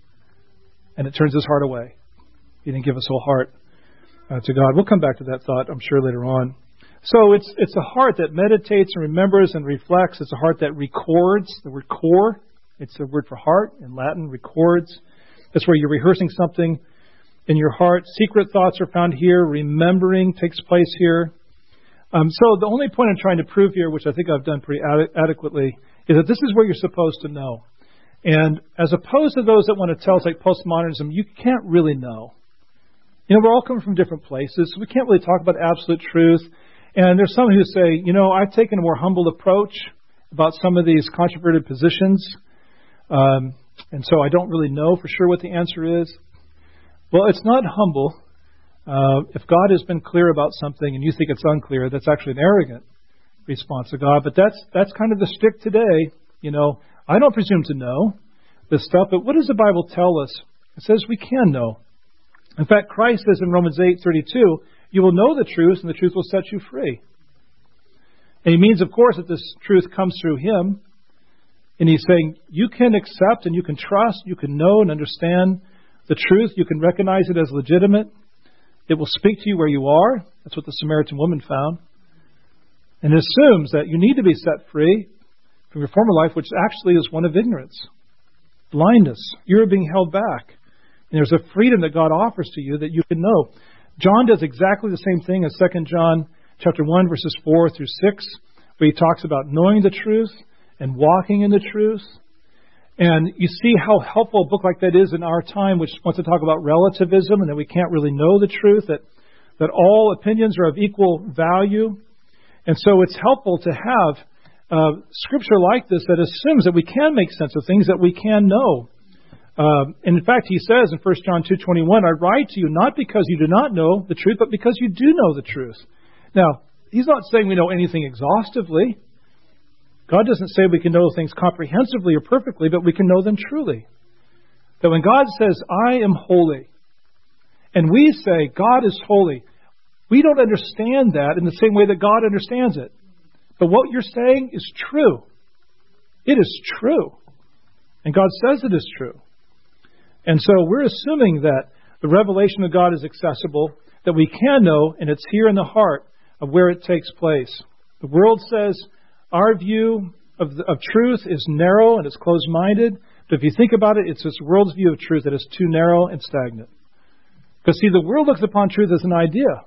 And it turns his heart away. He didn't give his whole heart uh, to God. We'll come back to that thought, I'm sure, later on. So it's it's a heart that meditates and remembers and reflects. It's a heart that records. The word core, it's a word for heart in Latin, records. That's where you're rehearsing something in your heart. Secret thoughts are found here. Remembering takes place here. Um, so the only point I'm trying to prove here, which I think I've done pretty ad- adequately, is that this is where you're supposed to know. And as opposed to those that want to tell us like postmodernism, you can't really know. You know, we're all coming from different places, so we can't really talk about absolute truth. And there's some who say, you know, I've taken a more humble approach about some of these controverted positions. Um, and so I don't really know for sure what the answer is. Well, it's not humble. Uh, if God has been clear about something and you think it's unclear, that's actually an arrogant response to God. But that's that's kind of the shtick today. You know, I don't presume to know this stuff, but what does the Bible tell us? It says we can know. In fact, Christ says in Romans eight thirty-two, you will know the truth, and the truth will set you free. And he means, of course, that this truth comes through him. And he's saying you can accept and you can trust, you can know and understand the truth. You can recognize it as legitimate. It will speak to you where you are. That's what the Samaritan woman found. And it assumes that you need to be set free from your former life, which actually is one of ignorance, blindness. You're being held back. And there's a freedom that God offers to you that you can know. John does exactly the same thing as Second John chapter one, verses four through six, where he talks about knowing the truth and walking in the truth. And you see how helpful a book like that is in our time, which wants to talk about relativism and that we can't really know the truth, that, that all opinions are of equal value. And so it's helpful to have uh, scripture like this that assumes that we can make sense of things, that we can know. Uh, and in fact, he says in First John two twenty-one, I write to you not because you do not know the truth, but because you do know the truth. Now, he's not saying we know anything exhaustively. God doesn't say we can know things comprehensively or perfectly, but we can know them truly. That when God says, I am holy, and we say, God is holy, we don't understand that in the same way that God understands it. But what you're saying is true. It is true. And God says it is true. And so we're assuming that the revelation of God is accessible, that we can know, and it's here in the heart of where it takes place. The world says our view of, the, of truth is narrow and it's closed-minded. But if you think about it, it's this world's view of truth that is too narrow and stagnant. Because, see, the world looks upon truth as an idea,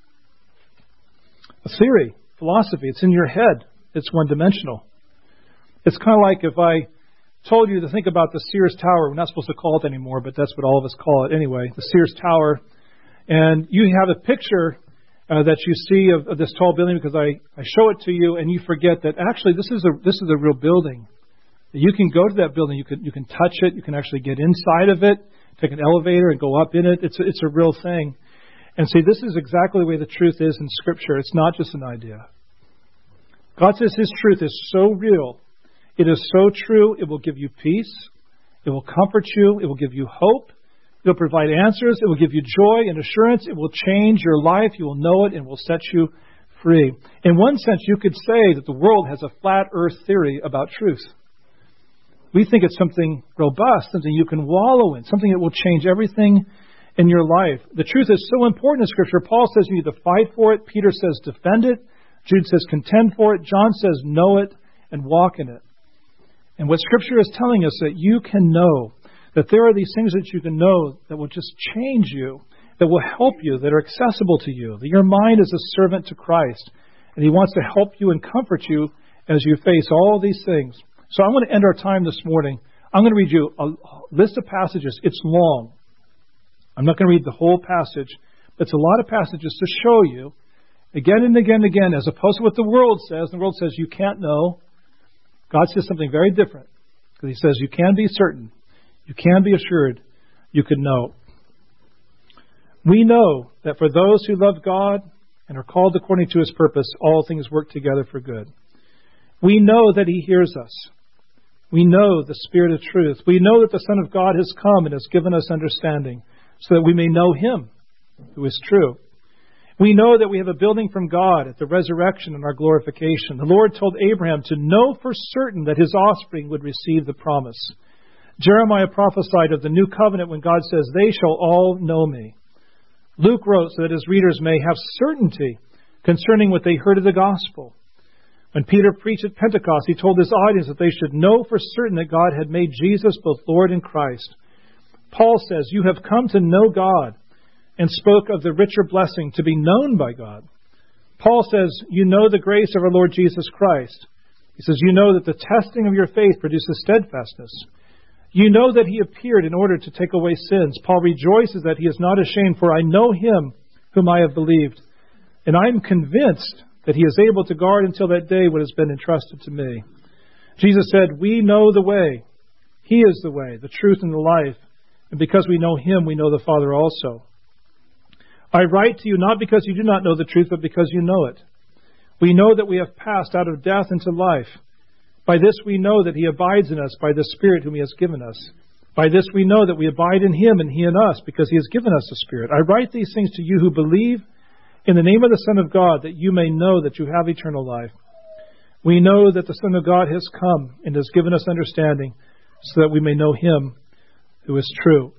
a theory, philosophy. It's in your head. It's one-dimensional. It's kind of like if I told you to think about the Sears Tower. We're not supposed to call it anymore, but that's what all of us call it anyway, the Sears Tower. And you have a picture uh, that you see of, of this tall building because I, I show it to you, and you forget that actually this is a this is a real building. You can go to that building. You can you can touch it. You can actually get inside of it, take an elevator and go up in it. It's a, it's a real thing. And see, this is exactly the way the truth is in Scripture. It's not just an idea. God says His truth is so real. It is so true. It will give you peace. It will comfort you. It will give you hope. It will provide answers. It will give you joy and assurance. It will change your life. You will know it and will set you free. In one sense, you could say that the world has a flat earth theory about truth. We think it's something robust, something you can wallow in, something that will change everything in your life. The truth is so important in Scripture. Paul says you need to fight for it. Peter says defend it. Jude says contend for it. John says know it and walk in it. And what Scripture is telling us that you can know, that there are these things that you can know that will just change you, that will help you, that are accessible to you, that your mind is a servant to Christ, and He wants to help you and comfort you as you face all these things. So I want to end our time this morning. I'm going to read you a list of passages. It's long. I'm not going to read the whole passage, but it's a lot of passages to show you, again and again and again, as opposed to what the world says. The world says you can't know. God says something very different. Because He says you can be certain. You can be assured. You can know. We know that for those who love God and are called according to His purpose, all things work together for good. We know that He hears us. We know the Spirit of truth. We know that the Son of God has come and has given us understanding so that we may know Him who is true. We know that we have a building from God at the resurrection and our glorification. The Lord told Abraham to know for certain that his offspring would receive the promise. Jeremiah prophesied of the new covenant when God says, they shall all know me. Luke wrote so that his readers may have certainty concerning what they heard of the gospel. When Peter preached at Pentecost, he told his audience that they should know for certain that God had made Jesus both Lord and Christ. Paul says, you have come to know God, and spoke of the richer blessing to be known by God. Paul says, you know the grace of our Lord Jesus Christ. He says, you know that the testing of your faith produces steadfastness. You know that He appeared in order to take away sins. Paul rejoices that he is not ashamed, for I know Him whom I have believed, and I am convinced that He is able to guard until that day what has been entrusted to me. Jesus said, we know the way. He is the way, the truth, and the life. And because we know Him, we know the Father also. I write to you not because you do not know the truth, but because you know it. We know that we have passed out of death into life. By this we know that He abides in us by the Spirit whom He has given us. By this we know that we abide in Him and He in us, because He has given us the Spirit. I write these things to you who believe in the name of the Son of God, that you may know that you have eternal life. We know that the Son of God has come and has given us understanding, so that we may know Him who is true.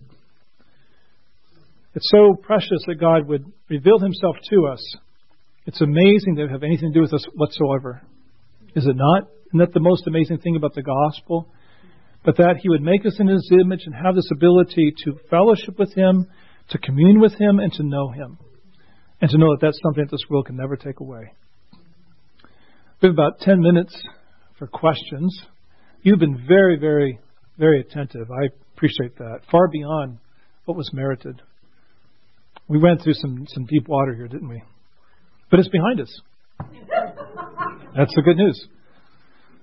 It's so precious that God would reveal Himself to us. It's amazing to have anything to do with us whatsoever. Is it not? Isn't that the most amazing thing about the gospel? But that He would make us in His image and have this ability to fellowship with Him, to commune with Him, and to know Him. And to know that that's something that this world can never take away. We have about ten minutes for questions. You've been very, very, very attentive. I appreciate that. Far beyond what was merited. We went through some, some deep water here, didn't we? But it's behind us. That's the good news.